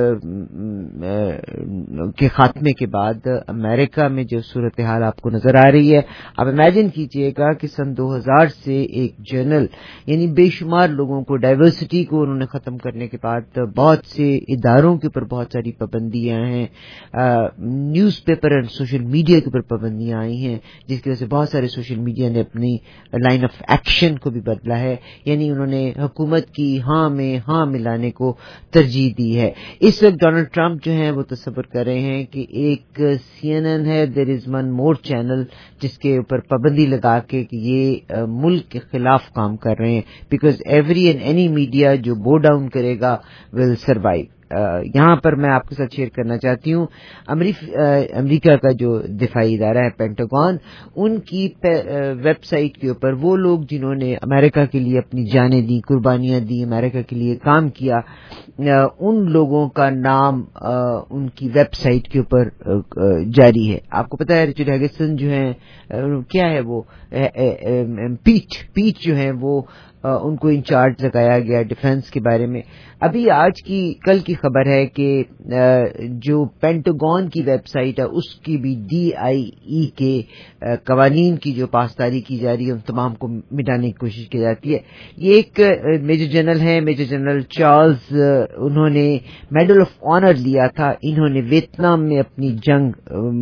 के खात्मे के बाद अमेरिका में जो सूरत हाल आपको नजर आ रही है, आप इमेजिन कीजिएगा कि सन दो हज़ार से एक जर्नल यानी बेशुमार लोगों को, डाइवर्सिटी को उन्होंने खत्म करने के बाद बहुत से इदारों के ऊपर बहुत सारी पाबंदियां हैं, न्यूज़पेपर एंड सोशल मीडिया के ऊपर पाबंदियां आई हैं, जिसकी वजह से बहुत सारे सोशल मीडिया ने अपनी लाइन ऑफ एक्शन को भी बदला है, यानी उन्होंने हुकूमत की हाँ में हाँ मिलाने को तरजीह दी है। इस वक्त डोनाल्ड ट्रंप जो हैं वो तसव्वुर कर रहे हैं कि एक सीएनएन है, there is one more channel, जिसके ऊपर पाबंदी लगा के कि ये मुल्क के खिलाफ काम कर रहे हैं, because every and any media जो बो डाउन करेगा विल सर्वाइव। यहाँ पर मैं आपके साथ शेयर करना चाहती हूँ, अमेरिका का जो दिफाई इदारा है पेंटागन, उनकी वेबसाइट के ऊपर वो लोग जिन्होंने अमेरिका के लिए अपनी जानें दी, कुर्बानियां दी, अमेरिका के लिए काम किया, उन लोगों का नाम उनकी वेबसाइट के ऊपर जारी है। आपको पता है रिचर्ड हैगिसन जो है, क्या है वो, पीट पीट जो है वो उनको इंचार्ज लगाया गया डिफेंस के बारे में। अभी आज की कल की खबर है कि जो पेंटागन की वेबसाइट है उसकी भी डीआईई के कवानीन की जो पासदारी की जा रही है उन तमाम को मिटाने की कोशिश की जाती है। ये एक मेजर जनरल है, मेजर जनरल चार्ल्स, उन्होंने मेडल ऑफ ऑनर लिया था, इन्होंने वियतनाम में अपनी जंग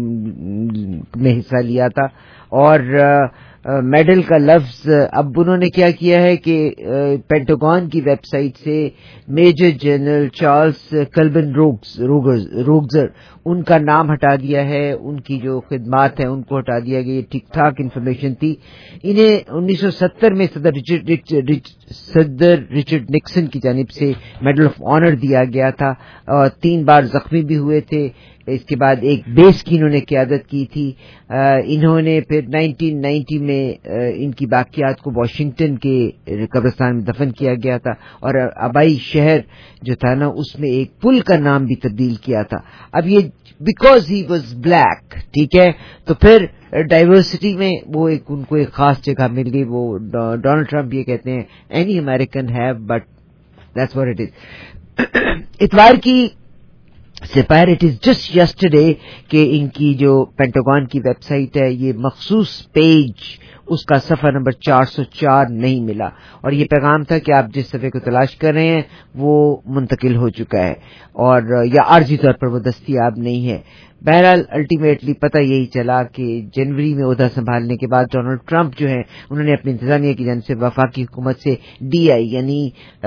में हिस्सा लिया था, और मेडल का लफ्ज अब उन्होंने क्या किया है कि पेंटागन की वेबसाइट से major general Charles Calvin Rogers उनका नाम हटा दिया है, उनकी जो खिदमात है उनको हटा दिया गया। ये ठीक ठाक इन्फॉर्मेशन थी। इन्हें उन्नीस सौ सत्तर में सदर रिचर्ड रिच, रिच, सदर रिचर्ड निक्सन की जानिब से मेडल ऑफ ऑनर दिया गया था, और तीन बार जख्मी भी हुए थे। इसके बाद एक बेस की इन्होंने क़यादत की थी। इन्होंने फिर नाइनटीन नाइंटी में इनकी बाकियात को वाशिंगटन के कब्रिस्तान में दफन किया गया था, और आबाई शहर जो था ना उसमें एक पुल का नाम भी तब्दील किया था। अब ये बिकॉज ही वाज ब्लैक, ठीक है, तो फिर डाइवर्सिटी में वो एक उनको एक खास जगह मिल गई। वो डोनाल्ड ट्रंप ये कहते हैं any American have, but that's what it is. इतवार की सिपायर, इट इज जस्ट यस्टरडे कि इनकी जो पेंटागन की वेबसाइट है ये मखसूस पेज उसका सफा नंबर चार सौ चार नहीं मिला, और ये पैगाम था कि आप जिस सफ़े को तलाश कर रहे हैं वो मुंतकिल हो चुका है, और या आर्जी तौर पर वो दस्तयाब नहीं है। बहरहाल अल्टीमेटली पता यही चला कि जनवरी में ओहदा संभालने के बाद डोनाल्ड ट्रंप जो है उन्होंने अपनी इंतजामिया की जानिब से वफाकी हुकूमत से डी आई यानी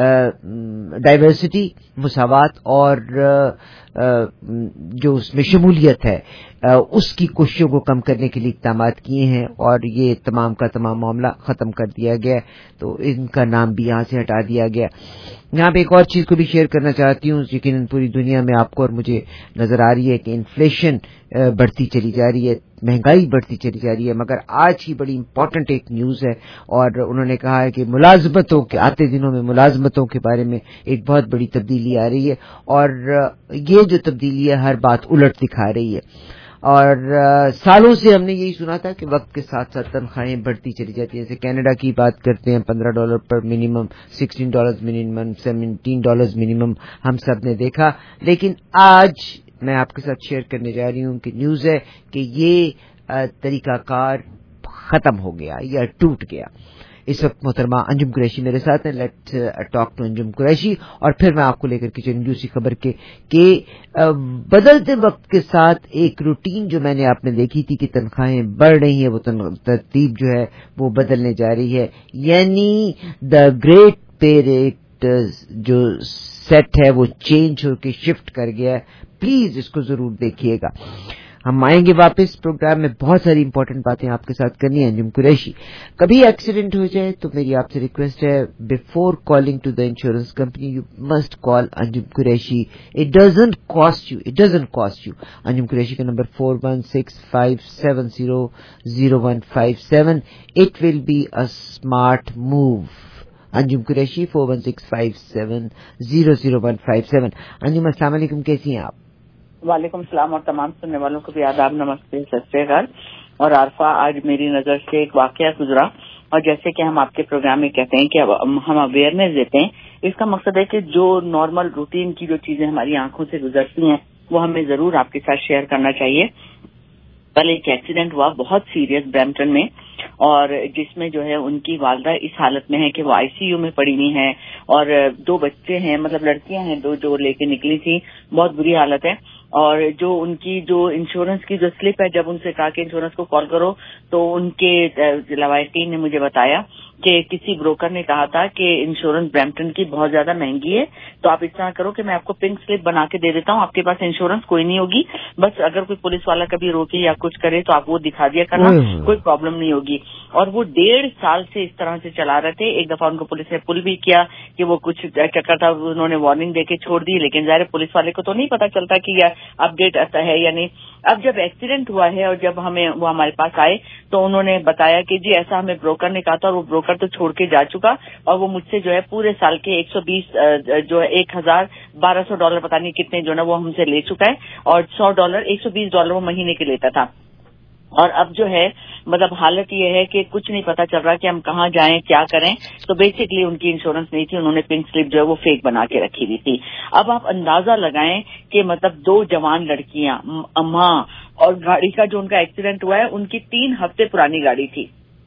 डाइवर्सिटी, मुसावात और आ, जो उसमें शमूलियत है आ, उसकी कोशिशों को कम करने के लिए इक़दाम किए हैं, और ये तमाम का तमाम मामला ख़त्म कर दिया गया, तो इनका नाम भी यहाँ से हटा दिया गया। यहाँ पे एक और चीज़ को भी शेयर करना चाहती हूँ, यकीनन पूरी दुनिया में आपको और मुझे नज़र आ रही है कि इन्फ्लेशन बढ़ती चली जा रही है, महंगाई बढ़ती चली जा रही है, मगर आज की बड़ी इंपॉर्टेंट एक न्यूज़ है, और उन्होंने कहा है कि मुलाजमतों के आते दिनों में मुलाजमतों के बारे में एक बहुत बड़ी तब्दीली आ रही है, और ये जो तब्दीली है हर बात उलट दिखा रही है। और आ, सालों से हमने यही सुना था कि वक्त के साथ साथ तनख्वाहें बढ़ती चली जाती हैं। जैसे कनाडा की बात करते हैं, पंद्रह डॉलर पर minimum, sixteen dollar minimum, seventeen dollar minimum हम सब ने देखा, लेकिन आज मैं आपके साथ शेयर करने जा रही हूँ कि न्यूज़ है कि ये तरीकाकार खत्म हो गया या टूट गया। इस वक्त मोहतरमा अंजुम कुरैशी मेरे साथ हैं। Let's talk to Anjum Qureshi, और फिर मैं आपको लेकर के चलूंगी उसी खबर के कि बदलते वक्त के साथ एक रूटीन जो मैंने आपने देखी थी कि तनख्वाहें बढ़ रही हैं, वो तरतीब जो है वो बदलने जा रही है, यानी द ग्रेट पे रेट जो सेट है वो चेंज होकर शिफ्ट कर गया है। प्लीज इसको जरूर देखिएगा। हम आएंगे वापस प्रोग्राम में, बहुत सारी इंपॉर्टेंट बातें आपके साथ करनी है। अंजुम कुरैशी, कभी एक्सीडेंट हो जाए तो मेरी आपसे रिक्वेस्ट है, before calling to the insurance company you must call Anjum Qureshi. It doesn't cost you, it doesn't cost you. Anjum Qureshi का number four one six five seven zero zero one five seven. It will be a smart move. Anjum Qureshi four one six five seven zero zero one five seven. Anjum अस्सलाम वालेकुम, कैसी हैं आप? वालेकुम सलाम और तमाम सुनने वालों को भी आदाब, नमस्ते, सत श्री अकाल। और आरफा, आज मेरी नज़र से एक वाकया गुजरा और जैसे कि हम आपके प्रोग्राम में कहते हैं कि हम अवेयरनेस देते हैं, इसका मकसद है कि जो नॉर्मल रूटीन की जो चीजें हमारी आंखों से गुजरती हैं वो हमें जरूर आपके साथ शेयर करना चाहिए। कल एक एक्सीडेंट हुआ बहुत सीरियस ब्रैम्पटन में, और जिसमें जो है उनकी वालदा इस हालत में है कि वो आईसीयू में पड़ी हुई हैं और दो बच्चे हैं, मतलब लड़कियां हैं दो जो लेके निकली थी, बहुत बुरी हालत है। और जो उनकी जो इंश्योरेंस की जो स्लिप है, जब उनसे कहा कि इंश्योरेंस को कॉल करो तो उनके लवायकीन ने मुझे बताया कि किसी ब्रोकर ने कहा था कि इंश्योरेंस ब्रैम्पटन की बहुत ज्यादा महंगी है, तो आप इस तरह करो कि मैं आपको पिंक स्लिप बना के दे देता हूँ, आपके पास इंश्योरेंस कोई नहीं होगी, बस अगर कोई पुलिस वाला कभी रोके या कुछ करे तो आप वो दिखा दिया करना, कोई प्रॉब्लम नहीं होगी। और वो डेढ़ साल से इस तरह से चला रहे थे। एक दफा उनको पुलिस ने पुल भी किया कि वो कुछ चक्कर था, उन्होंने वार्निंग देके छोड़ दी, लेकिन ज़ाहिर पुलिस वाले को तो नहीं पता चलता कि यह अपडेट आता है या नहीं। अब जब एक्सीडेंट हुआ है और जब हमें वो हमारे पास आए तो उन्होंने बताया कि जी ऐसा हमें ब्रोकर ने कहा था, और वो ब्रोकर तो छोड़ के जा चुका, और वो मुझसे जो है पूरे साल के एक सौ बीस जो है एक हजार बारह सौ डॉलर पता नहीं कितने जो ना वो हमसे ले चुका है, और सौ डॉलर एक सौ बीस डॉलर वो महीने के लेता था। और अब जो है मतलब हालत ये है कि कुछ नहीं पता चल रहा कि हम कहाँ जाएं, क्या करें। तो बेसिकली उनकी इंश्योरेंस नहीं थी, उन्होंने पिंक स्लिप जो है वो फेक बना के रखी हुई थी। अब आप अंदाजा लगाएं कि मतलब दो जवान लड़कियां, माँ, और गाड़ी का जो उनका एक्सीडेंट हुआ है उनकी तीन हफ्ते पुरानी गाड़ी थी,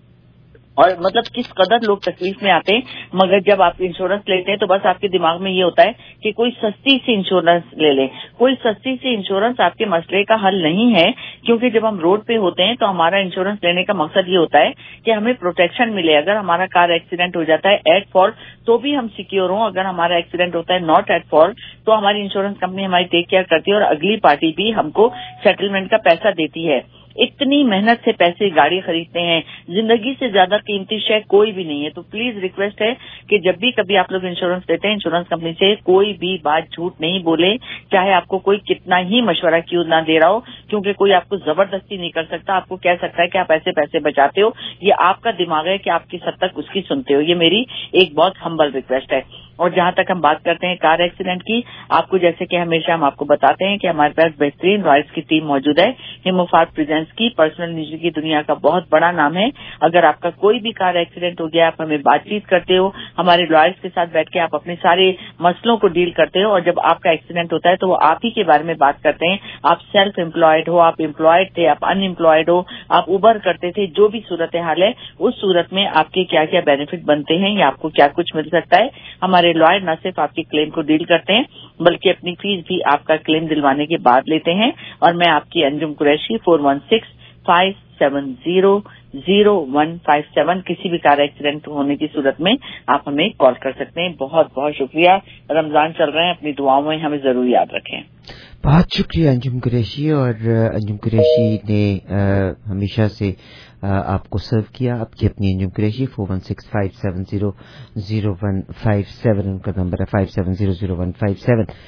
और मतलब किस कदर लोग तकलीफ में आते हैं। मगर जब आप इंश्योरेंस लेते हैं तो बस आपके दिमाग में ये होता है कि कोई सस्ती सी इंश्योरेंस ले लें। कोई सस्ती सी इंश्योरेंस आपके मसले का हल नहीं है, क्योंकि जब हम रोड पे होते हैं तो हमारा इंश्योरेंस लेने का मकसद ये होता है कि हमें प्रोटेक्शन मिले। अगर हमारा कार एक्सीडेंट हो जाता है एट फॉल्ट तो भी हम सिक्योर हों, अगर हमारा एक्सीडेंट होता है नॉट एट फॉल्ट तो हमारी इंश्योरेंस कंपनी हमारी टेक केयर करती है और अगली पार्टी भी हमको सेटलमेंट का पैसा देती है। इतनी मेहनत से पैसे गाड़ी खरीदते हैं, जिंदगी से ज्यादा कीमती शय कोई भी नहीं है। तो प्लीज रिक्वेस्ट है कि जब भी कभी आप लोग इंश्योरेंस लेते हैं, इंश्योरेंस कंपनी से कोई भी बात झूठ नहीं बोले, चाहे आपको कोई कितना ही मशवरा क्यों ना दे रहा हो, क्योंकि कोई आपको जबरदस्ती नहीं कर सकता, आपको कह सकता है कि आप ऐसे पैसे बचाते हो, ये आपका दिमाग है कि आप किस हद तक उसकी सुनते हो। ये मेरी एक बहुत हम्बल रिक्वेस्ट है। और जहां तक हम बात करते हैं कार एक्सीडेंट की, आपको जैसे कि हमेशा हम आपको बताते हैं कि हमारे पास बेहतरीन लॉयर्स की टीम मौजूद है। हिमोफार्ट प्रेजेंस की पर्सनल इंजरी की दुनिया का बहुत बड़ा नाम है। अगर आपका कोई भी कार एक्सीडेंट हो गया, आप हमें बातचीत करते हो, हमारे लॉयर्स के साथ बैठ के आप अपने सारे मसलों को डील करते हो, और जब आपका एक्सीडेंट होता है तो वो आप ही के बारे में बात करते हैं। आप सेल्फ एम्प्लॉयड हो, आप एम्प्लॉयड थे, आप अनएम्प्लॉयड हो, आप उबर करते थे, जो भी सूरत हाल है उस सूरत में आपके क्या क्या बेनिफिट बनते हैं या आपको क्या कुछ मिल सकता है। हमारे लॉयर न सिर्फ आपकी क्लेम को डील करते हैं बल्कि अपनी फीस भी आपका क्लेम दिलवाने के बाद लेते हैं। और मैं आपकी Anjum Qureshi four one six five seven zero zero one five seven किसी भी कार एक्सीडेंट होने की सूरत में आप हमें कॉल कर सकते हैं। बहुत बहुत शुक्रिया। रमजान चल रहे हैं, अपनी दुआओं में हमें जरूर याद रखें। बहुत शुक्रिया अंजुम कुरैशी। और अंजुम कुरैशी ने आ, हमेशा से आ, आपको सर्व किया। आपकी अपनी Anjum Qureshi four one six five seven zero zero one five seven उनका नंबर है, five seven zero zero one five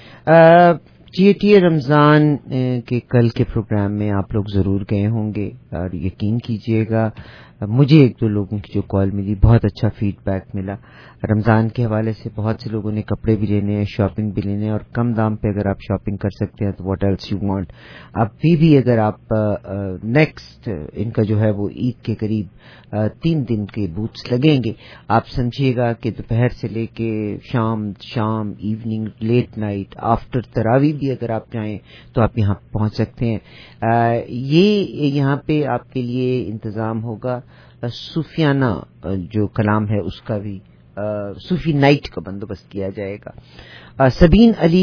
seven. टी रमज़ान के कल के प्रोग्राम में आप लोग ज़रूर गए होंगे, और यकीन कीजिएगा मुझे एक दो लोगों की जो कॉल मिली बहुत अच्छा फीडबैक मिला। रमज़ान के हवाले से बहुत से लोगों ने कपड़े भी लेने हैं, शॉपिंग भी लेने हैं, और कम दाम पे अगर आप शॉपिंग कर सकते हैं तो व्हाट एल्स यू वांट। अभी भी अगर आप नेक्स्ट इनका जो है वो ईद के करीब आ, तीन दिन के बूथ्स लगेंगे, आप समझिएगा कि दोपहर से लेके शाम शाम इवनिंग लेट नाइट आफ्टर तरावी भी अगर आप चाहें तो आप यहाँ पहुँच सकते हैं। आ, ये यहाँ पे आपके लिए इंतज़ाम होगा। सूफियाना जो कलाम है उसका भी सूफी नाइट का बंदोबस्त किया जाएगा। सबीन अली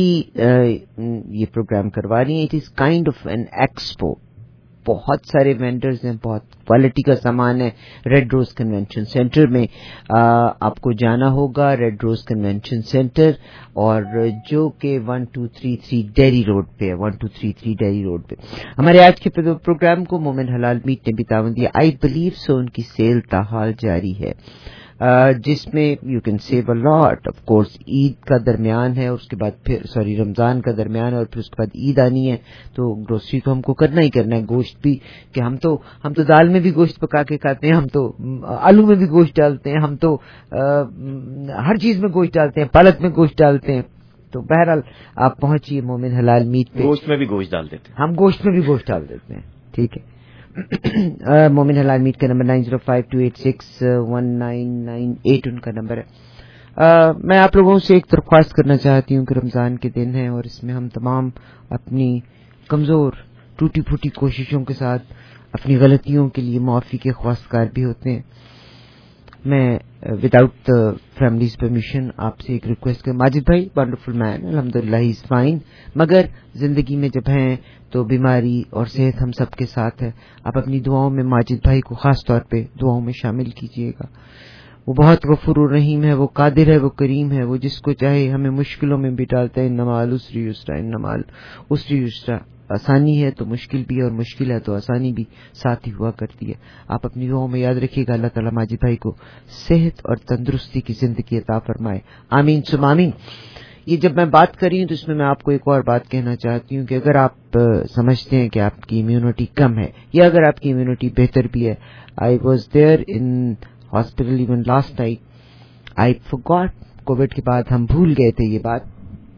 ये प्रोग्राम करवा रही है। It is kind of an expo, बहुत सारे वेंडर्स हैं, बहुत क्वालिटी का सामान है। रेड रोज कन्वेंशन सेंटर में आ, आपको जाना होगा, रेड रोज कन्वेंशन सेंटर, और जो कि one two three three dairy road पे है, one two three three dairy road पे। हमारे आज के प्रोग्राम को मोमिन हलाल मीट ने भी तावन दिया। आई बिलीव सो उनकी सेल ताहाल जारी है, Uh, जिसमें you can save a lot. Of course Eid का दरमियान है, उसके बाद फिर सॉरी रमजान का दरमियान है, और फिर उसके बाद ईद आनी है, तो ग्रोसरी तो हमको करना ही करना है। गोश्त भी कि हम तो हम तो दाल में भी गोश्त पका के खाते हैं, हम तो आलू में भी गोश्त डालते हैं, हम तो आ, हर चीज में गोश्त डालते हैं, पालक में गोश्त डालते हैं। تو بہرحال آپ پہنچیے مومن حلال میٹ پہ. گوشت میں بھی گوشت ڈال دیتے ہیں, ہم گوشت میں بھی گوشت ڈال دیتے ہیں, ٹھیک ہے. مومن حلال میٹ کا number nine zero five two eight six one nine nine eight ان کا نمبر ہے. میں آپ لوگوں سے ایک درخواست کرنا چاہتی ہوں کہ رمضان کے دن ہیں اور اس میں ہم تمام اپنی کمزور ٹوٹی پھوٹی کوششوں کے ساتھ اپنی غلطیوں کے لیے معافی کے خواستگار بھی ہوتے ہیں. میں وداؤٹ فیملیز پرمیشن آپ سے ایک ریکویسٹ کر, ماجد بھائی ونڈرفل مین, الحمدللہ ہی از فائن, مگر زندگی میں جب ہیں تو بیماری اور صحت ہم سب کے ساتھ ہے. آپ اپنی دعاؤں میں ماجد بھائی کو خاص طور پہ دعاؤں میں شامل کیجیے گا. وہ بہت غفور الرحیم ہے, وہ قادر ہے, وہ کریم ہے, وہ جس کو چاہے ہمیں مشکلوں میں بھی ڈالتا ہے. انما العسر یسرا, انما العسر یسرا, آسانی ہے تو مشکل بھی ہے اور مشکل ہے تو آسانی بھی ساتھ ہی ہوا کرتی ہے. آپ اپنی دعاؤں میں یاد رکھیے گا. اللہ تعالیٰ ماجد بھائی کو صحت اور تندرستی کی زندگی عطا فرمائے, آمین ثم آمین. یہ جب میں بات کر رہی ہوں تو اس میں میں آپ کو ایک اور بات کہنا چاہتی ہوں کہ اگر آپ سمجھتے ہیں کہ آپ کی امیونٹی کم ہے یا اگر آپ کی امیونٹی بہتر بھی ہے, I was there in hospital even last night, I forgot. Covid کے بعد ہم بھول گئے تھے یہ بات.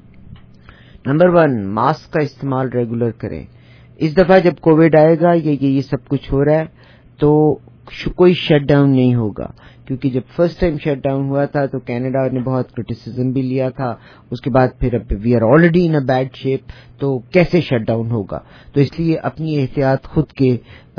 نمبر ون, ماسک کا استعمال ریگولر کریں. اس دفعہ جب کووڈ آئے گا یا یہ سب کچھ ہو رہا ہے تو کوئی شٹ ڈاؤن نہیں ہوگا, کیونکہ جب فرسٹ ٹائم شٹ ڈاؤن ہوا تھا تو کینیڈا نے بہت کرٹیسزم بھی لیا تھا. اس کے بعد پھر اب we are already in a bad shape, تو کیسے شٹ ڈاؤن ہوگا؟ تو اس لیے اپنی احتیاط خود کے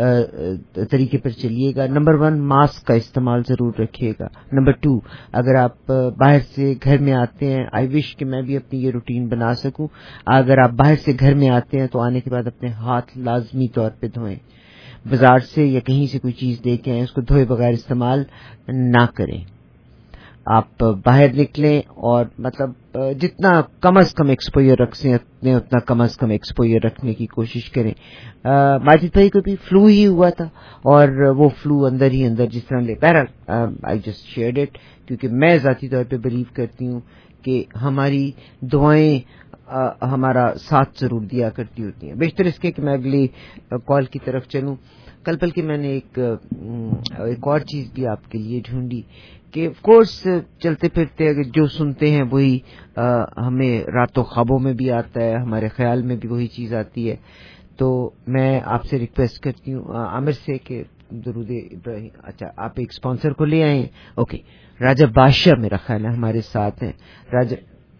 طریقے پر چلیے گا. نمبر ون, ماسک کا استعمال ضرور رکھیے گا. نمبر ٹو, اگر آپ باہر سے گھر میں آتے ہیں, آئی وش کہ میں بھی اپنی یہ روٹین بنا سکوں. اگر آپ باہر سے گھر میں آتے ہیں تو آنے کے بعد اپنے ہاتھ لازمی طور پہ دھوئیں. بازار سے یا کہیں سے کوئی چیز لے کے آئیں, اس کو دھوئے بغیر استعمال نہ کریں. آپ باہر نکلیں اور مطلب جتنا کم از کم ایکسپوئر رکھ سکتے اتنا کم از کم ایکسپوئر رکھنے کی کوشش کریں. ماجد بھائی کو بھی فلو ہی ہوا تھا اور وہ فلو اندر ہی اندر جس طرح لے, بہرحال آئی جسٹ شیئرڈ اٹ, کیونکہ میں ذاتی طور پہ بلیو کرتی ہوں کہ ہماری دعائیں ہمارا ساتھ ضرور دیا کرتی ہوتی ہیں. بیشتر اس کے کہ میں اگلی کال کی طرف چلوں. کل بلکہ میں نے ایک ایک اور چیز بھی آپ کے لیے ڈھونڈی کہ آف کورس چلتے پھرتے اگر جو سنتے ہیں وہی ہمیں راتوں خوابوں میں بھی آتا ہے, ہمارے خیال میں بھی وہی چیز آتی ہے. تو میں آپ سے ریکویسٹ کرتی ہوں عامر سے کہ درود ابراہیم, اچھا آپ ایک اسپانسر کو لے آئے ہیں, اوکے. راجہ بادشاہ میرا خیال ہے ہمارے ساتھ ہیں. راجہ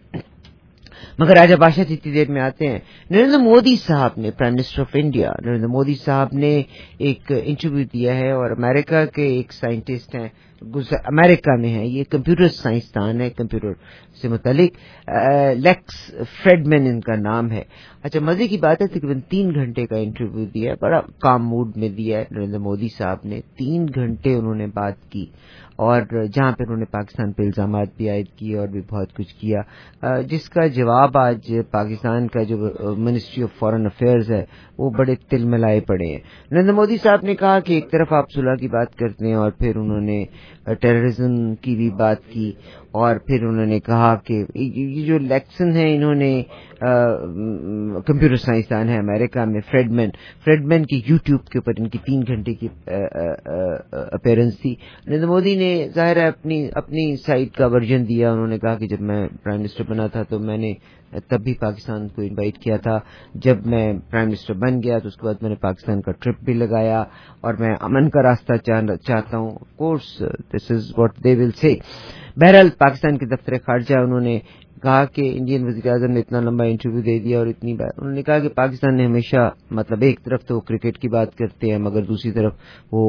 مگر راجہ بادشاہ جتنی دیر میں آتے ہیں, نریندر مودی صاحب نے, prime minister of India Narendra Modi صاحب نے ایک انٹرویو دیا ہے, اور امریکہ کے ایک سائنٹسٹ ہیں, امریکہ میں ہیں, یہ کمپیوٹر سائنسدان ہے, کمپیوٹر سے متعلق, لیکس فریڈمن ان کا نام ہے. اچھا مزے کی بات ہے, تقریباً تین گھنٹے کا انٹرویو دیا ہے, بڑا کام موڈ میں دیا ہے نریندر مودی صاحب نے. تین گھنٹے انہوں نے بات کی اور جہاں پہ انہوں نے پاکستان پہ الزامات بھی عائد کیے اور بھی بہت کچھ کیا, جس کا جواب آج پاکستان کا جو منسٹری آف فارن افیئرز ہے وہ بڑے تل ملائے پڑے ہیں. نریندر مودی صاحب نے کہا کہ ایک طرف آپ صلح کی بات کرتے ہیں اور پھر انہوں نے ٹیررزم کی بھی بات کی, اور پھر انہوں نے کہا کہ یہ جو لیکسن ہے, انہوں نے کمپیوٹر سائنسدان ہے امریکہ میں, فریڈمن فریڈمن کی یوٹیوب کے اوپر ان کی تین گھنٹے کی اپیرنس تھی. نریندر مودی نے ظاہر ہے اپنی اپنی سائٹ کا ورژن دیا. انہوں نے کہا کہ جب میں پرائم منسٹر بنا تھا تو میں نے تب بھی پاکستان کو انوائٹ کیا تھا, جب میں پرائم منسٹر بن گیا تو اس کے بعد میں نے پاکستان کا ٹرپ بھی لگایا, اور میں امن کا راستہ چاہتا ہوں. Of course this is what they will say. بہرحال پاکستان کے دفتر خارجہ انہوں نے کہا کہ انڈین وزیر اعظم نے اتنا لمبا انٹرویو دے دیا اور اتنی بار انہوں نے کہا کہ پاکستان نے ہمیشہ مطلب ایک طرف تو کرکٹ کی بات کرتے ہیں مگر دوسری طرف وہ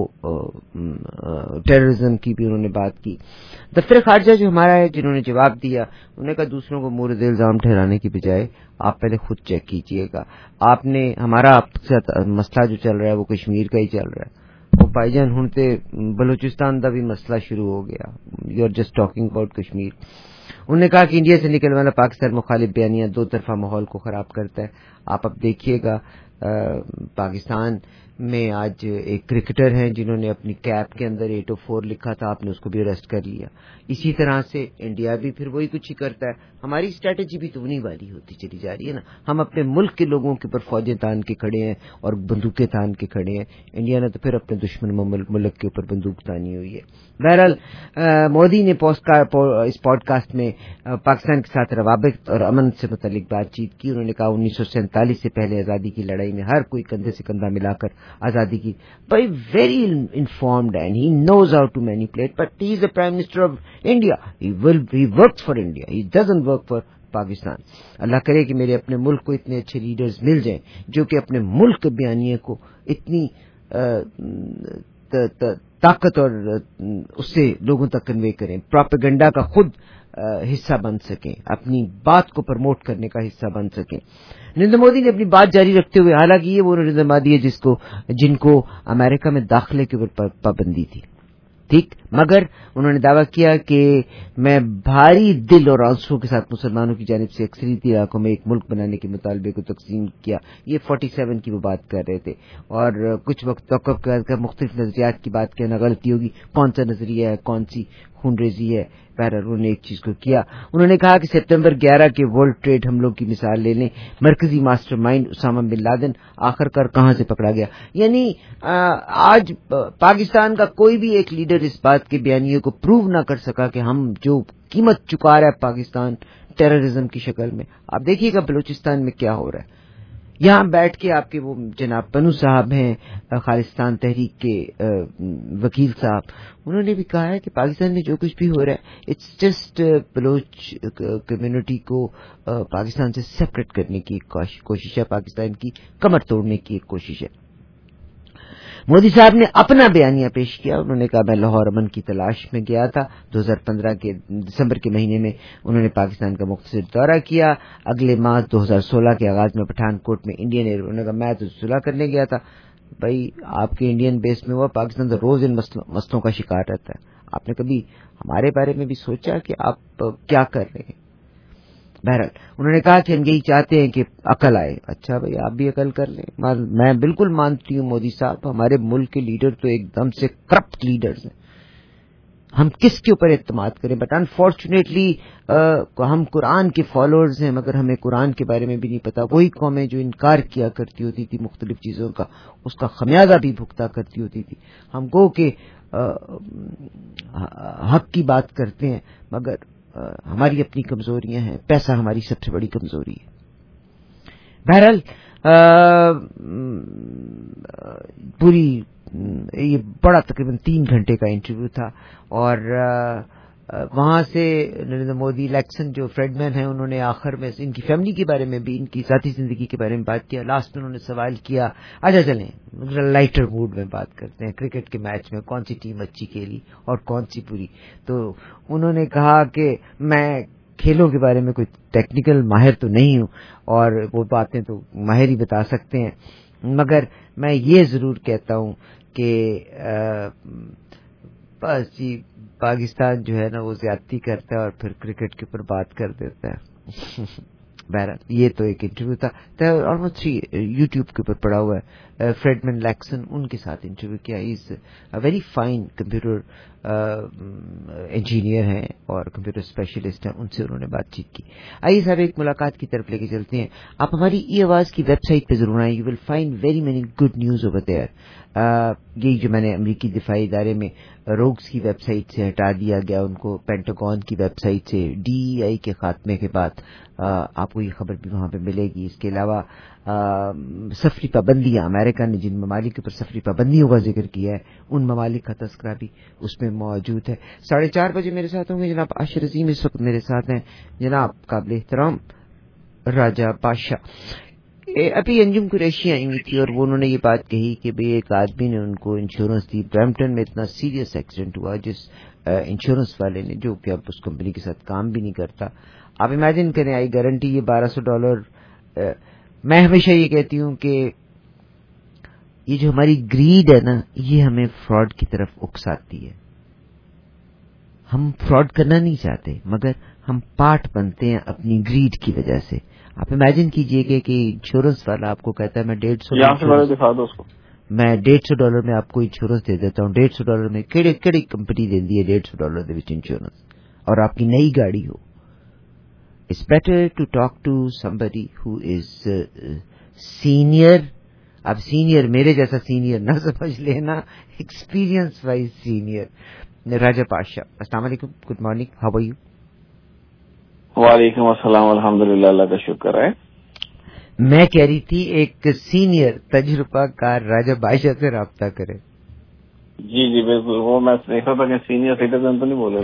ٹیررزم کی بھی انہوں نے بات کی. دفتر خارجہ جو ہمارا ہے جنہوں نے جواب دیا, انہوں نے کہا دوسروں کو مورد الزام ٹھہرانے کی بجائے آپ پہلے خود چیک کیجئے گا. آپ نے ہمارا آپ کے ساتھ مسئلہ جو چل رہا ہے وہ کشمیر کا ہی چل رہا ہے. وہ بھائی جان ہوں تے بلوچستان کا بھی مسئلہ شروع ہو گیا. You are just talking about Kashmir. انہوں نے کہا کہ انڈیا سے نکلنے والا پاکستان مخالف بیانیہ دو طرفہ ماحول کو خراب کرتا ہے. آپ اب دیکھیے گا پاکستان میں آج ایک کرکٹر ہیں جنہوں نے اپنی کیپ کے اندر ایٹ او فور لکھا تھا, آپ نے اس کو بھی اریسٹ کر لیا. اسی طرح سے انڈیا بھی پھر وہی کچھ ہی کرتا ہے. ہماری اسٹریٹجی بھی تو انہیں والی ہوتی چلی جا رہی ہے نا. ہم اپنے ملک کے لوگوں کے اوپر فوجیں تان کے کھڑے ہیں اور بندوقیں تان کے کھڑے ہیں. انڈیا نے تو پھر اپنے دشمن ملک کے اوپر بندوق تانی ہوئی ہے. بہرحال مودی نے اس پوڈ کاسٹ میں پاکستان کے ساتھ روابط اور امن سے متعلق بات چیت کی. انہوں نے کہا انیس سو سینتالیس سے پہلے آزادی کی لڑائی میں ہر کوئی کندھے سے کندھا ملا کر آزادی کی. بھائی very informed and he knows how to manipulate, but he is the prime minister of India. He will he works for India, he doesn't work for Pakistan. اللہ کرے کہ میرے اپنے ملک کو اتنے اچھے لیڈرز مل جائیں جو کہ اپنے ملک کے بیانیے کو اتنی طاقت اور اس سے لوگوں تک کنوے کریں, پروپیگنڈا کا خود حصہ بن سکیں, اپنی بات کو پروموٹ کرنے کا حصہ بن سکیں. نریندر مودی نے اپنی بات جاری رکھتے ہوئے, حالانکہ یہ وہ نریندر مودی ہے جس کو جن کو امریکہ میں داخلے کے اوپر پابندی تھی, ٹھیک, مگر انہوں نے دعویٰ کیا کہ میں بھاری دل اور آنسوؤں کے ساتھ مسلمانوں کی جانب سے اکثریتی علاقوں میں ایک ملک بنانے کے مطالبے کو تقسیم کیا. یہ فورٹی سیون کی وہ بات کر رہے تھے, اور کچھ وقت توقف کر مختلف نظریات کی بات کہنا غلطی ہوگی. کون سا نظریہ ہے, کون سی خون ریزی ہے, بہرحال انہوں نے ایک چیز کو کیا. انہوں نے کہا کہ سپتمبر گیارہ کے ورلڈ ٹریڈ حملوں کی مثال لے لیں, مرکزی mastermind Osama bin Laden آخر کار کہاں سے پکڑا گیا. یعنی آج پاکستان کا کوئی بھی ایک لیڈر اس بات کے بیانیے کو پروو نہ کر سکا کہ ہم جو قیمت چکا رہا ہے پاکستان ٹیررزم کی شکل میں. آپ دیکھیے گا بلوچستان میں کیا ہو رہا ہے. یہاں بیٹھ کے آپ کے وہ جناب پنو صاحب ہیں خالصتان تحریک کے وکیل صاحب, انہوں نے بھی کہا ہے کہ پاکستان میں جو کچھ بھی ہو رہا ہے اٹس جسٹ بلوچ کمیونٹی کو پاکستان سے سیپریٹ کرنے کی ایک کوشش ہے, پاکستان کی کمر توڑنے کی ایک کوشش ہے. مودی صاحب نے اپنا بیانیہ پیش کیا. انہوں نے کہا میں لاہور امن کی تلاش میں گیا تھا. دو ہزار پندرہ کے دسمبر کے مہینے میں انہوں نے پاکستان کا مختصر دورہ کیا. اگلے ماہ دو ہزار سولہ کے آغاز میں پٹھان کوٹ میں انڈین ایئر, انہوں نے کہا میں تو صلح کرنے گیا تھا. بھائی آپ کے انڈین بیس میں ہوا, پاکستان تو روز ان مسئلوں کا شکار رہتا ہے. آپ نے کبھی ہمارے بارے میں بھی سوچا کہ آپ کیا کر رہے ہیں؟ بہرحال انہوں نے کہا کہ ہم یہی چاہتے ہیں کہ عقل آئے. اچھا بھائی آپ بھی عقل کر لیں. میں بالکل مانتی ہوں مودی صاحب, ہمارے ملک کے لیڈر تو ایک دم سے کرپٹ لیڈرز ہیں. ہم کس کے اوپر اعتماد کریں؟ بٹ انفارچونیٹلی ہم قرآن کے فالوورز ہیں مگر ہمیں قرآن کے بارے میں بھی نہیں پتا. وہی قومیں جو انکار کیا کرتی ہوتی تھی مختلف چیزوں کا, اس کا خمیازہ بھی بھگتا کرتی ہوتی تھی. ہم کو کہ حق کی بات کرتے ہیں مگر ہماری اپنی کمزوریاں ہیں. پیسہ ہماری سب سے بڑی کمزوری ہے. بہرحال پوری یہ بڑا تقریباً تین گھنٹے کا انٹرویو تھا, اور وہاں سے نریندر مودی الیکشن جو فریڈ مین ہیں انہوں نے آخر میں ان کی فیملی کے بارے میں بھی, ان کی ذاتی زندگی کے بارے میں بات کیا. لاسٹ میں انہوں نے سوال کیا اچھا چلیں لائٹر موڈ میں بات کرتے ہیں, کرکٹ کے میچ میں کون سی ٹیم اچھی کھیلی اور کون سی پوری. تو انہوں نے کہا کہ میں کھیلوں کے بارے میں کوئی ٹیکنیکل ماہر تو نہیں ہوں, اور وہ باتیں تو ماہر ہی بتا سکتے ہیں, مگر میں یہ ضرور کہتا ہوں کہ بس جی پاکستان جو ہے نا وہ زیادتی کرتا ہے اور پھر کرکٹ کے اوپر بات کر دیتا ہے. بہرحال یہ تو ایک انٹرویو تھا, آلموسٹ تھری یوٹیوب کے اوپر پڑا ہوا ہے. فریڈ مین لیکسن ان کے ساتھ انٹرویو کیا. Is very fine computer engineer ہیں اور کمپیوٹر اسپیشلسٹ ہیں, ان سے انہوں نے بات چیت کی. آئیے صاحب ایک ملاقات کی طرف لے کے چلتے ہیں. آپ ہماری ای آواز کی ویب سائٹ پہ ضرور آئیں, you will find very many good news over there. یہی جو میں نے امریکی دفاعی ادارے میں روگز کی ویب سائٹ سے ہٹا دیا گیا, ان کو پینٹاگون کی ویب سائٹ سے ڈی ای آئی کے خاتمے کے بعد آپ کو یہ خبر بھی وہاں پہ ملے گی. اس کے علاوہ سفری پابندیاں, امریکہ نے جن ممالک کے اوپر سفری پابندیوں کا ذکر کیا ہے ان ممالک کا تذکرہ بھی اس میں موجود ہے. ساڑھے چار بجے میرے ساتھ ہوں گے جناب عاشر عظیم, اس وقت میرے ساتھ ہیں جناب قابل احترام راجہ بادشاہ. ابھی انجم قریشی آئی ہوئی تھی اور وہ انہوں نے یہ بات کہی کہ بھئی ایک آدمی نے ان کو انشورنس دی. برمپٹن میں اتنا سیریس ایکسیڈنٹ ہوا جس انشورنس والے نے, جو کہ اب اس کمپنی کے ساتھ کام بھی نہیں کرتا. آپ امیجن کریں, آئی گارنٹی یہ بارہ سو ڈالر. میں ہمیشہ یہ کہتی ہوں کہ یہ جو ہماری گریڈ ہے نا, یہ ہمیں فراڈ کی طرف اکساتی ہے. ہم فراڈ کرنا نہیں چاہتے مگر ہم پارٹ بنتے ہیں اپنی گریڈ کی وجہ سے. آپ امیجن کیجئے کہ انشورنس والا آپ کو کہتا ہے میں ڈیڑھ سو یہاں سے دکھا دو اس کو, میں ڈیڑھ سو ڈالر میں آپ کو انشورنس دے دیتا ہوں. ڈیڑھ سو ڈالر میں کہڑی کہڑی کمپنی دیندی ہے ڈیڑھ سو ڈالر دے وچ انشورنس, اور آپ کی نئی گاڑی ہو. It's better to talk to somebody who is senior. اب سینئر میرے جیسا سینئر نہ سمجھ لینا, experience wise senior. Raja Pasha, السلام علیکم, good morning, how are you? وعلیکم السلام, الحمدللہ, اللہ کا شکر ہے. میں کہہ رہی تھی ایک سینئر تجربہ کار راجہ باشا سے رابطہ کرے. جی جی بالکل, وہ میں دیکھ رہا تھا کہ سینئر سٹیزن تو نہیں بولے,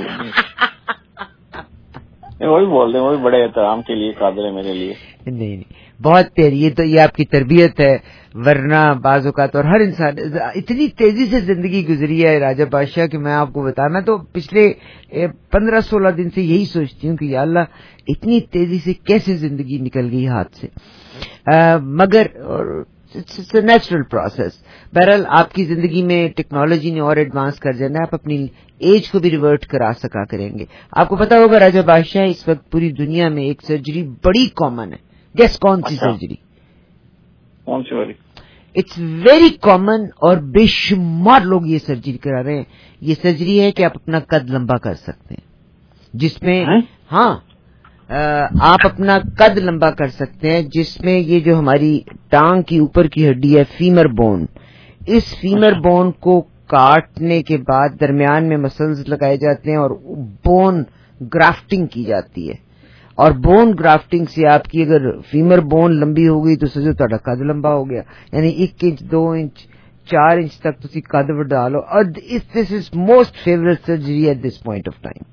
وہی بول رہے ہیں, وہی بڑے احترام کے لیے قابل ہے میرے لیے. نہیں نہیں, بہت پیاری, یہ تو یہ آپ کی تربیت ہے, ورنہ بعض اوقات. اور ہر انسان اتنی تیزی سے زندگی گزری ہے راجہ بادشاہ کہ میں آپ کو بتا, میں تو پچھلے پندرہ سولہ دن سے یہی سوچتی ہوں کہ یا اللہ اتنی تیزی سے کیسے زندگی نکل گئی ہاتھ سے. مگر اٹس اے نیچرل پروسیس. بہرحال آپ کی زندگی میں ٹیکنالوجی نے اور ایڈوانس کر جانا ہے, آپ اپنی ایج کو بھی ریورٹ کرا سکا کریں گے. آپ کو پتا ہوگا راجہ بادشاہ اس وقت پوری دنیا میں ایک سرجری بڑی کامن ہے. گیس کون سی سرجری؟ کون سی والی؟ اٹس ویری کامن, اور بے شمار لوگ یہ سرجری کرا رہے ہیں. یہ سرجری ہے کہ آپ اپنا قد لمبا کر سکتے ہیں, جس میں ہاں آپ اپنا قد لمبا کر سکتے ہیں, جس میں یہ جو ہماری ٹانگ کی اوپر کی ہڈی ہے فیمر بون, اس فیمر بون کو کاٹنے کے بعد درمیان میں مسلز لگائے جاتے ہیں اور بون گرافٹنگ کی جاتی ہے. اور بون گرافٹنگ سے آپ کی اگر فیمر بون لمبی ہو گئی تو سمجھو تہاڈا قد لمبا ہو گیا, یعنی ایک انچ, دو انچ, چار انچ تک تسی قد بڑھا لو. اور this is most favourite surgery at this point of time.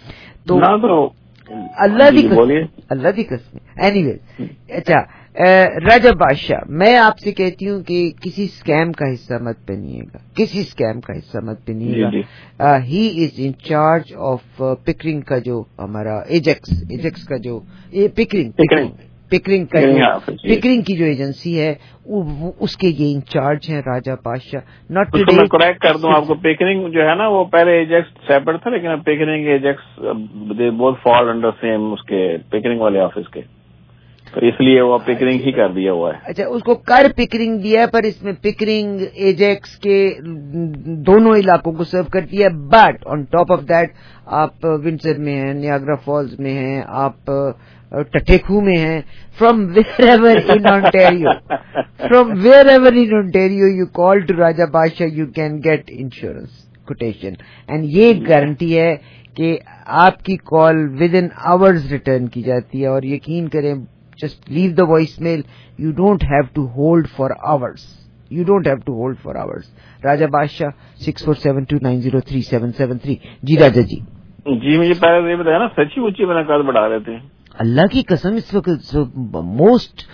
تو اللہ دی اللہ دی قسم. اینی ویز, اچھا راجہ بادشاہ, میں آپ سے کہتی ہوں کہ کسی اسکیم کا حصہ مت بنیے گا, کسی اسکیم کا حصہ مت بنیے گا. ہی از ان چارج آف پکرنگ کا جو ہمارا ایجیکس ایجیکس کا جو پکرنگ پکرنگ کا پکرنگ کی جو ایجنسی ہے اس کے یہ انچارج ہیں راجہ بادشاہ. ناٹ ٹو میں کریکٹ کر دوں آپ کو, پکرنگ جو ہے نا وہ پہلے ایجیکس سیپریٹ تھا, لیکن اب Pickering Ajax they both fall under same اس کے پکرنگ والے آفس کے, تو اس لیے وہ پکرنگ ہی کر دیا ہوا ہے. اچھا, اس کو کر پکرنگ دیا ہے, پر اس میں پکرنگ ایجیکس کے دونوں علاقوں کو سرو کرتی ہے. But on top of that آپ ونڈسر میں ہیں, نیاگرا فالز میں ہیں, آپ ٹٹیکو میں ہیں. From wherever in Ontario from wherever in Ontario you call to Raja Badshah, you can get insurance quotation. And یہ گارنٹی ہے کہ آپ کی call within hours return کی جاتی ہے. اور یقین کریں, just leave the voicemail, you don't have to hold for hours, you don't have to hold for hours. Raja Badshah six four seven two nine zero three seven seven three. جی راجہ جی. جی مجھے پہلے یہ بتایا نا, سچی اونچی بنا قد بڑھا رہے تھے. اللہ کی قسم اس وقت موسٹ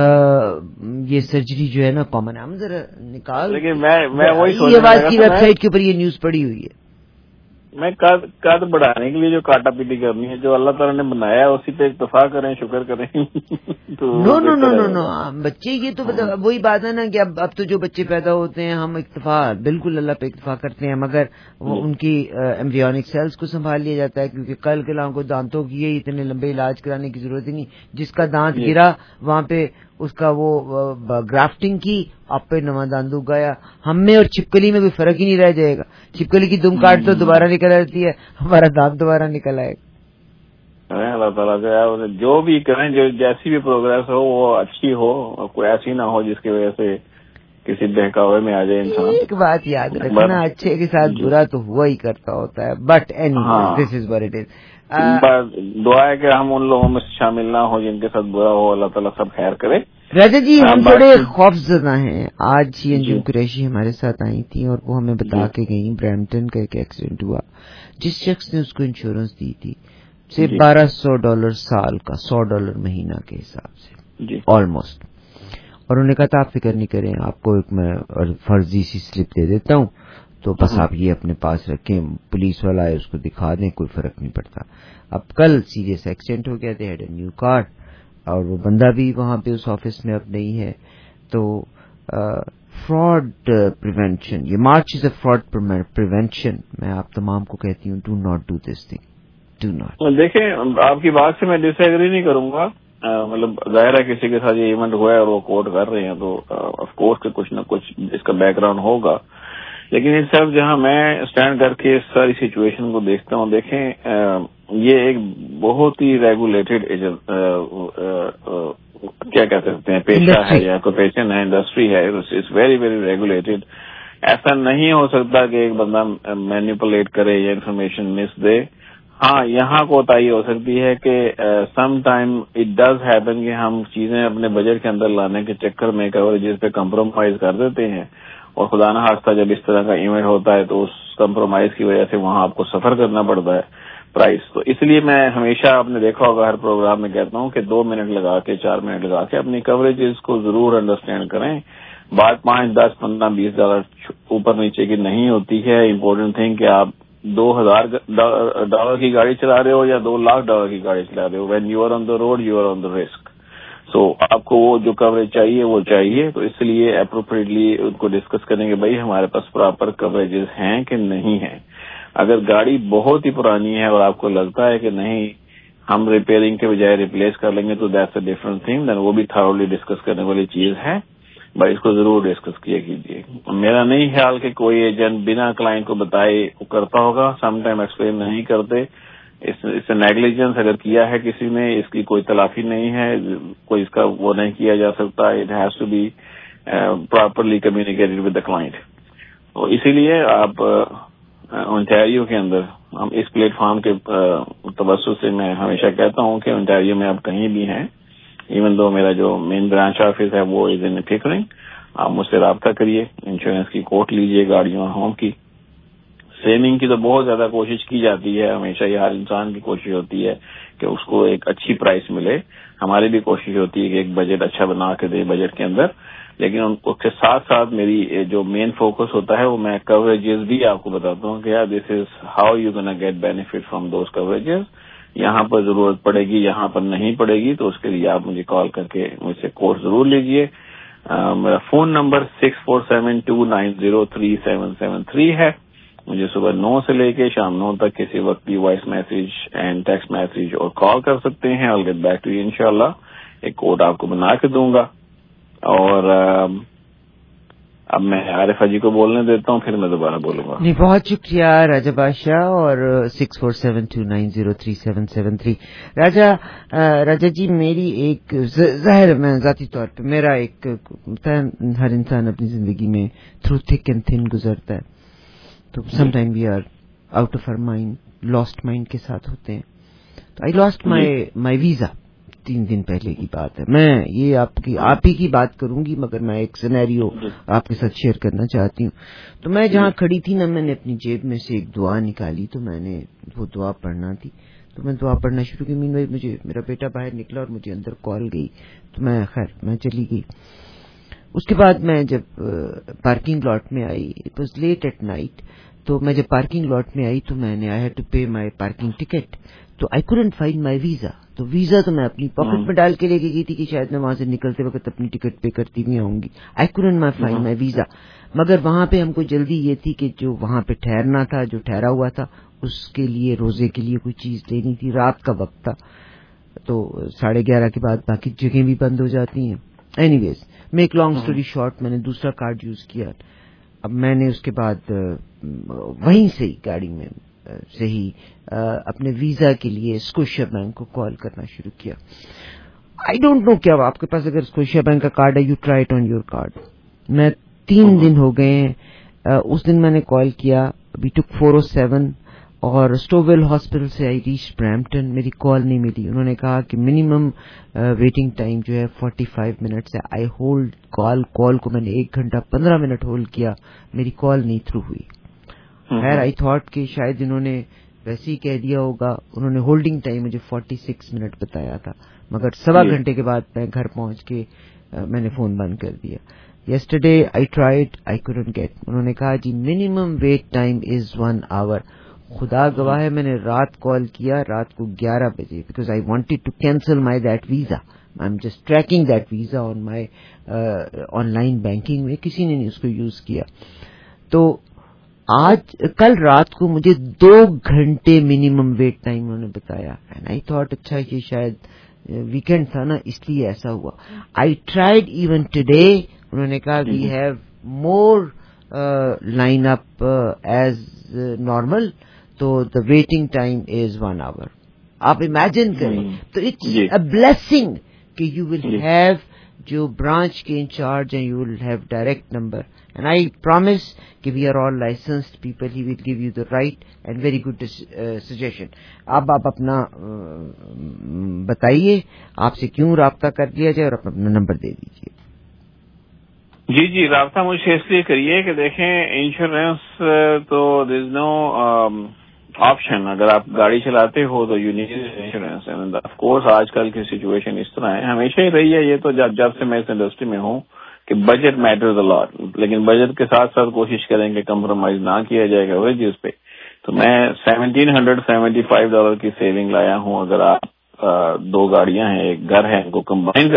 یہ سرجری جو ہے نا کامن ہے. ہم ذرا نکال, لیکن میں میں وہی سوچ رہا ہوں, کی ویب سائٹ کے اوپر یہ نیوز پڑی ہوئی ہے. میں قد قد بڑھانے کے لیے جو کاٹا پیٹی کرنی ہے, جو اللہ تعالیٰ نے بنایا ہے اسی پہ اکتفا کریں, شکر کریں. نو نو نو نو نو بچے, یہ تو وہی بات ہے نا کہ اب اب تو جو بچے پیدا ہوتے ہیں ہم اکتفا بالکل اللہ پہ اکتفا کرتے ہیں, مگر وہ ان کی ایمبریونک سیلز کو سنبھال لیا جاتا ہے, کیونکہ کل کے لوگوں کو دانتوں کی یہ اتنے لمبے علاج کرانے کی ضرورت ہی نہیں. جس کا دانت گرا وہاں پہ اس کا وہ گرافٹنگ کی, آپ پہ نواں داند اگایا. ہم میں اور چھپکلی میں کوئی فرق ہی نہیں رہ جائے گا. چھپکلی کی دم کاٹ تو دوبارہ نکل آتی ہے, ہمارا دانت دوبارہ نکل آئے گا. اللہ تعالیٰ جو بھی کریں, جو جیسی بھی پروگرس ہو وہ اچھی ہو, کوئی ایسی نہ ہو جس کی وجہ سے کسی بہکاوے میں آ جائے انسان. ایک بات یاد رکھنا, اچھے کے ساتھ برا تو ہوا ہی کرتا ہوتا ہے, but this is what it is. دعا ہے کہ ہم ان لوگوں میں شامل نہ ہو جن کے ساتھ برا ہو. اللہ تعالیٰ سب خیر کرے. راجہ جی, ہم تھوڑے خوف زدہ ہیں. آج ہی انجم قریشی ہمارے ساتھ آئی تھی اور وہ ہمیں بتا کے گئی برمپٹن کا ایک ایکسیڈنٹ ہوا, جس شخص نے اس کو انشورنس دی تھی سے بارہ سو ڈالر سال کا, سو ڈالر مہینہ کے حساب سے آلموسٹ. اور انہوں نے کہا تھا آپ فکر نہیں کریں, آپ کو ایک میں فرضی سی سلپ دے دیتا ہوں, تو بس آپ یہ اپنے پاس رکھیں, پولیس والا ہے اس کو دکھا دیں, کوئی فرق نہیں پڑتا. اب کل سیریس ایکسیڈنٹ ہو گیا, they had a new car, اور وہ بندہ بھی وہاں پہ اس آفس میں اب نہیں ہے. تو فراڈ پریونشن, یہ March is a fraud prevention. میں آپ تمام کو کہتی ہوں, do not do this thing, do not. دیکھیں, آپ کی بات سے میں ڈس ایگری نہیں کروں گا, मतलब ظاہر ہے کسی کے ساتھ یہ ایونٹ ہوا ہے اور وہ کوٹ کر رہے ہیں تو آف کورس کہ کچھ نہ کچھ اس کا بیک گراؤنڈ ہوگا. لیکن اس طرف جہاں میں اسٹینڈ کر کے اس ساری سچویشن کو دیکھتا ہوں, دیکھیں یہ ایک بہت ہی ریگولیٹڈ کیا کہہ سکتے ہیں پیشہ ہے یا آکوپیشن ہے, انڈسٹری ہے, اٹس ویری ویری ریگولیٹڈ. ایسا نہیں ہو سکتا کہ ایک بندہ مینیپولیٹ کرے یا انفارمیشن مس دے. ہاں یہاں کوتاہی ہو سکتی ہے کہ some time it does happen کہ ہم چیزیں اپنے بجٹ کے اندر لانے کے چکر میں کوریجز پہ کمپرومائز کر دیتے ہیں, اور خدا نہ خواستہ جب اس طرح کا ایونٹ ہوتا ہے تو اس کمپرومائز کی وجہ سے وہاں آپ کو سفر کرنا پڑتا ہے پرائز. تو اس لیے میں ہمیشہ آپ نے دیکھا ہوگا ہر پروگرام میں کہتا ہوں کہ دو منٹ لگا کے چار منٹ لگا کے اپنی کوریجز کو ضرور انڈرسٹینڈ کریں. بات پانچ دس پندرہ بیس ڈالر اوپر نیچے کی نہیں ہوتی ہے. امپورٹنٹ تھنگ کہ آپ دو ہزار ڈالر کی گاڑی چلا رہے ہو یا دو لاکھ ڈالر کی گاڑی چلا رہے ہو, when you are on the road you are on the risk. سو آپ کو وہ جو کوریج چاہیے وہ چاہیے. تو اس لیے اپروپریٹلی ان کو ڈسکس کریں کہ بھائی ہمارے پاس پراپر کوریجز ہیں کہ نہیں ہیں. اگر گاڑی بہت ہی پرانی ہے اور آپ کو لگتا ہے کہ نہیں ہم ریپیئرنگ کے بجائے ریپلیس کر لیں گے تو that's a different thing, then وہ بھی تھارولی ڈسکس کرنے والی چیز ہے. بھائی اس کو ضرور ڈسکس کیا کیجیے. میرا نہیں خیال کہ کوئی ایجنٹ بنا کلائنٹ کو بتائے وہ کرتا ہوگا, سم ٹائم ایکسپلین نہیں کرتے. اس سے نیگلیجنس اگر کیا ہے کسی نے اس کی کوئی تلافی نہیں ہے, کوئی اس کا وہ نہیں کیا جا سکتا. It has to be properly communicated with the client. تو اسی لیے آپ اونٹاریو کے اندر ہم اس پلیٹ فارم کے توسط سے میں ہمیشہ کہتا ہوں کہ اونٹاریو میں آپ کہیں بھی ہیں, ایون دو میرا جو مین برانچ آفس ہے وہ از ان پیکرنگ, آپ مجھ سے رابطہ کریے, انشورنس کی کوٹ لیجیے گاڑیوں اور ہوم کی. سیونگ کی تو بہت زیادہ کوشش کی جاتی ہے, ہمیشہ یہ ہر انسان کی کوشش ہوتی ہے کہ اس کو ایک اچھی پرائس ملے. ہماری بھی کوشش ہوتی ہے کہ ایک بجٹ اچھا بنا کے دے بجٹ کے اندر. لیکن اس کے ساتھ ساتھ میری جو مین فوکس ہوتا ہے وہ میں کوریجز بھی آپ کو بتاتا ہوں کہ this is how you gonna get benefit from those coverages. یہاں پر ضرورت پڑے گی, یہاں پر نہیں پڑے گی, تو اس کے لیے آپ مجھے کال کر کے مجھ سے کوٹ ضرور لیجیے. میرا phone number six four seven two nine zero three seven seven three ہے. مجھے صبح نو سے لے کے شام نو تک کسی وقت بھی voice message and text message اور کال کر سکتے ہیں. I'll get back to you انشاءاللہ. ایک کوڈ آپ کو بنا کے دوں گا. اور اب میں عارفہ جی کو بولنے دیتا ہوں, پھر میں دوبارہ بولوں گا. نہیں, بہت شکریہ راجا بادشاہ. اور six four seven two nine zero three seven seven three. Raja Raja ji میری ایک ظاہر میں ذاتی طور پہ میرا ایک ہر انسان اپنی زندگی میں تھرو تھک اینڈ تھن گزرتا ہے, تو some time we are out of our mind, last mind کے ساتھ ہوتے ہیں. تو آئی لاسٹ مائی مائی ویزا تین دن پہلے کی بات ہے. میں یہ آپ کی آپ ہی کی بات کروں گی, مگر میں ایک سینیریو آپ کے ساتھ شیئر کرنا چاہتی ہوں. تو میں جہاں کھڑی تھی نا, میں نے اپنی جیب میں سے ایک دعا نکالی, تو میں نے وہ دعا پڑھنا تھی, تو میں دعا پڑھنا شروع کی. مین بھائی مجھے میرا بیٹا باہر نکلا اور مجھے اندر کال گئی, تو میں خیر میں چلی گئی. اس کے بعد میں جب پارکنگ لاٹ میں آئی, it was late at night, تو میں جب پارکنگ لاٹ میں آئی تو میں نے I had to pay my parking ticket. تو I couldn't find my Visa. تو ویزا تو میں اپنی پاکٹ میں ڈال کے لے کے گئی تھی کہ شاید میں وہاں سے نکلتے وقت اپنی ٹکٹ پے کرتی بھی آؤں گی. I couldn't my find my Visa. مگر وہاں پہ ہم کو جلدی یہ تھی کہ جو وہاں پہ ٹھہرنا تھا, جو ٹھہرا ہوا تھا, اس کے لیے روزے کے لیے کوئی چیز لینی تھی. رات کا وقت تھا, تو ساڑھے گیارہ کے بعد باقی جگہیں بھی بند ہو جاتی ہیں. Anyways make long story short, میں نے دوسرا کارڈ یوز کیا. اب میں نے اس کے بعد وہیں سے ہی گاڑی میں سے ہی اپنے ویزا کے لیے اسکوشیا بینک کو کال کرنا شروع کیا. آئی ڈونٹ نو کیا آپ کے پاس اگر اسکوشیا بینک کا کارڈ ہے, you try it on your card. میں تین دن ہو گئے ہیں, اس دن میں نے کال کیا, وی ٹک فور او سیون, اور اسٹوویل ہاسپٹل سے آئی ریچ برامپٹن, میری کال نہیں ملی. انہوں نے کہا کہ منیمم ویٹنگ ٹائم جو ہے فورٹی فائیو منٹس ہے. آئی ہولڈ کال کال کو میں نے ایک گھنٹہ پندرہ منٹ ہولڈ کیا, میری کال نہیں تھرو ہوئی. خیر آئی تھاٹ کہ شاید انہوں نے ویسے ہی کہہ دیا ہوگا. انہوں نے ہولڈنگ ٹائم مجھے فورٹی سکس منٹ بتایا تھا, مگر سوا گھنٹے کے بعد میں گھر پہنچ کے میں نے فون بند کر دیا. Yesterday I tried, I couldn't get. انہوں نے کہا جی minimum wait time is one hour. خدا گواہ ہے میں نے رات کال کیا, رات کو گیارہ بجے, because I wanted to cancel my that visa. I am just tracking that visa on my online banking میں, کسی نے نہیں اس کو یوز کیا. تو آج کل رات کو مجھے دو گھنٹے منیمم ویٹ ٹائم انہوں نے بتایا, اینڈ آئی تھاٹ اچھا یہ شاید ویکینڈ تھا نا اس لیے ایسا ہوا. I tried even today. انہوں نے کہا we have more line up as normal, تو the waiting time is one hour. آپ امیجن کریں تو اٹس اے بلیسنگ کہ یو ول ہیو جو برانچ کے انچارج ہیں, you will have direct number. And I promise کہ we are all licensed people, he will give you the right and very good suggestion. اب آپ اپنا بتائیے آپ سے کیوں رابطہ کر لیا جائے اور اپنا نمبر دے دیجیے. جی جی رابطہ مجھ سے اس لیے کریے کہ دیکھیں انشورنس تو دیر از نو آپشن. اگر آپ گاڑی چلاتے ہو تو you need insurance. Of course آج کل کی سچویشن اس طرح ہے, ہمیشہ ہی رہی ہے یہ تو, جب جب سے میں اس انڈسٹری میں ہوں کہ بجٹ میٹرز اے لاٹ, لیکن بجٹ کے ساتھ ساتھ کوشش کریں کہ کمپرومائز نہ کیا جائے گا ویجز پہ. تو میں seventeen hundred seventy five dollar کی سیونگ لایا ہوں. اگر آپ دو گاڑیاں ہیں ایک گھر ہے, ان کو کمبائن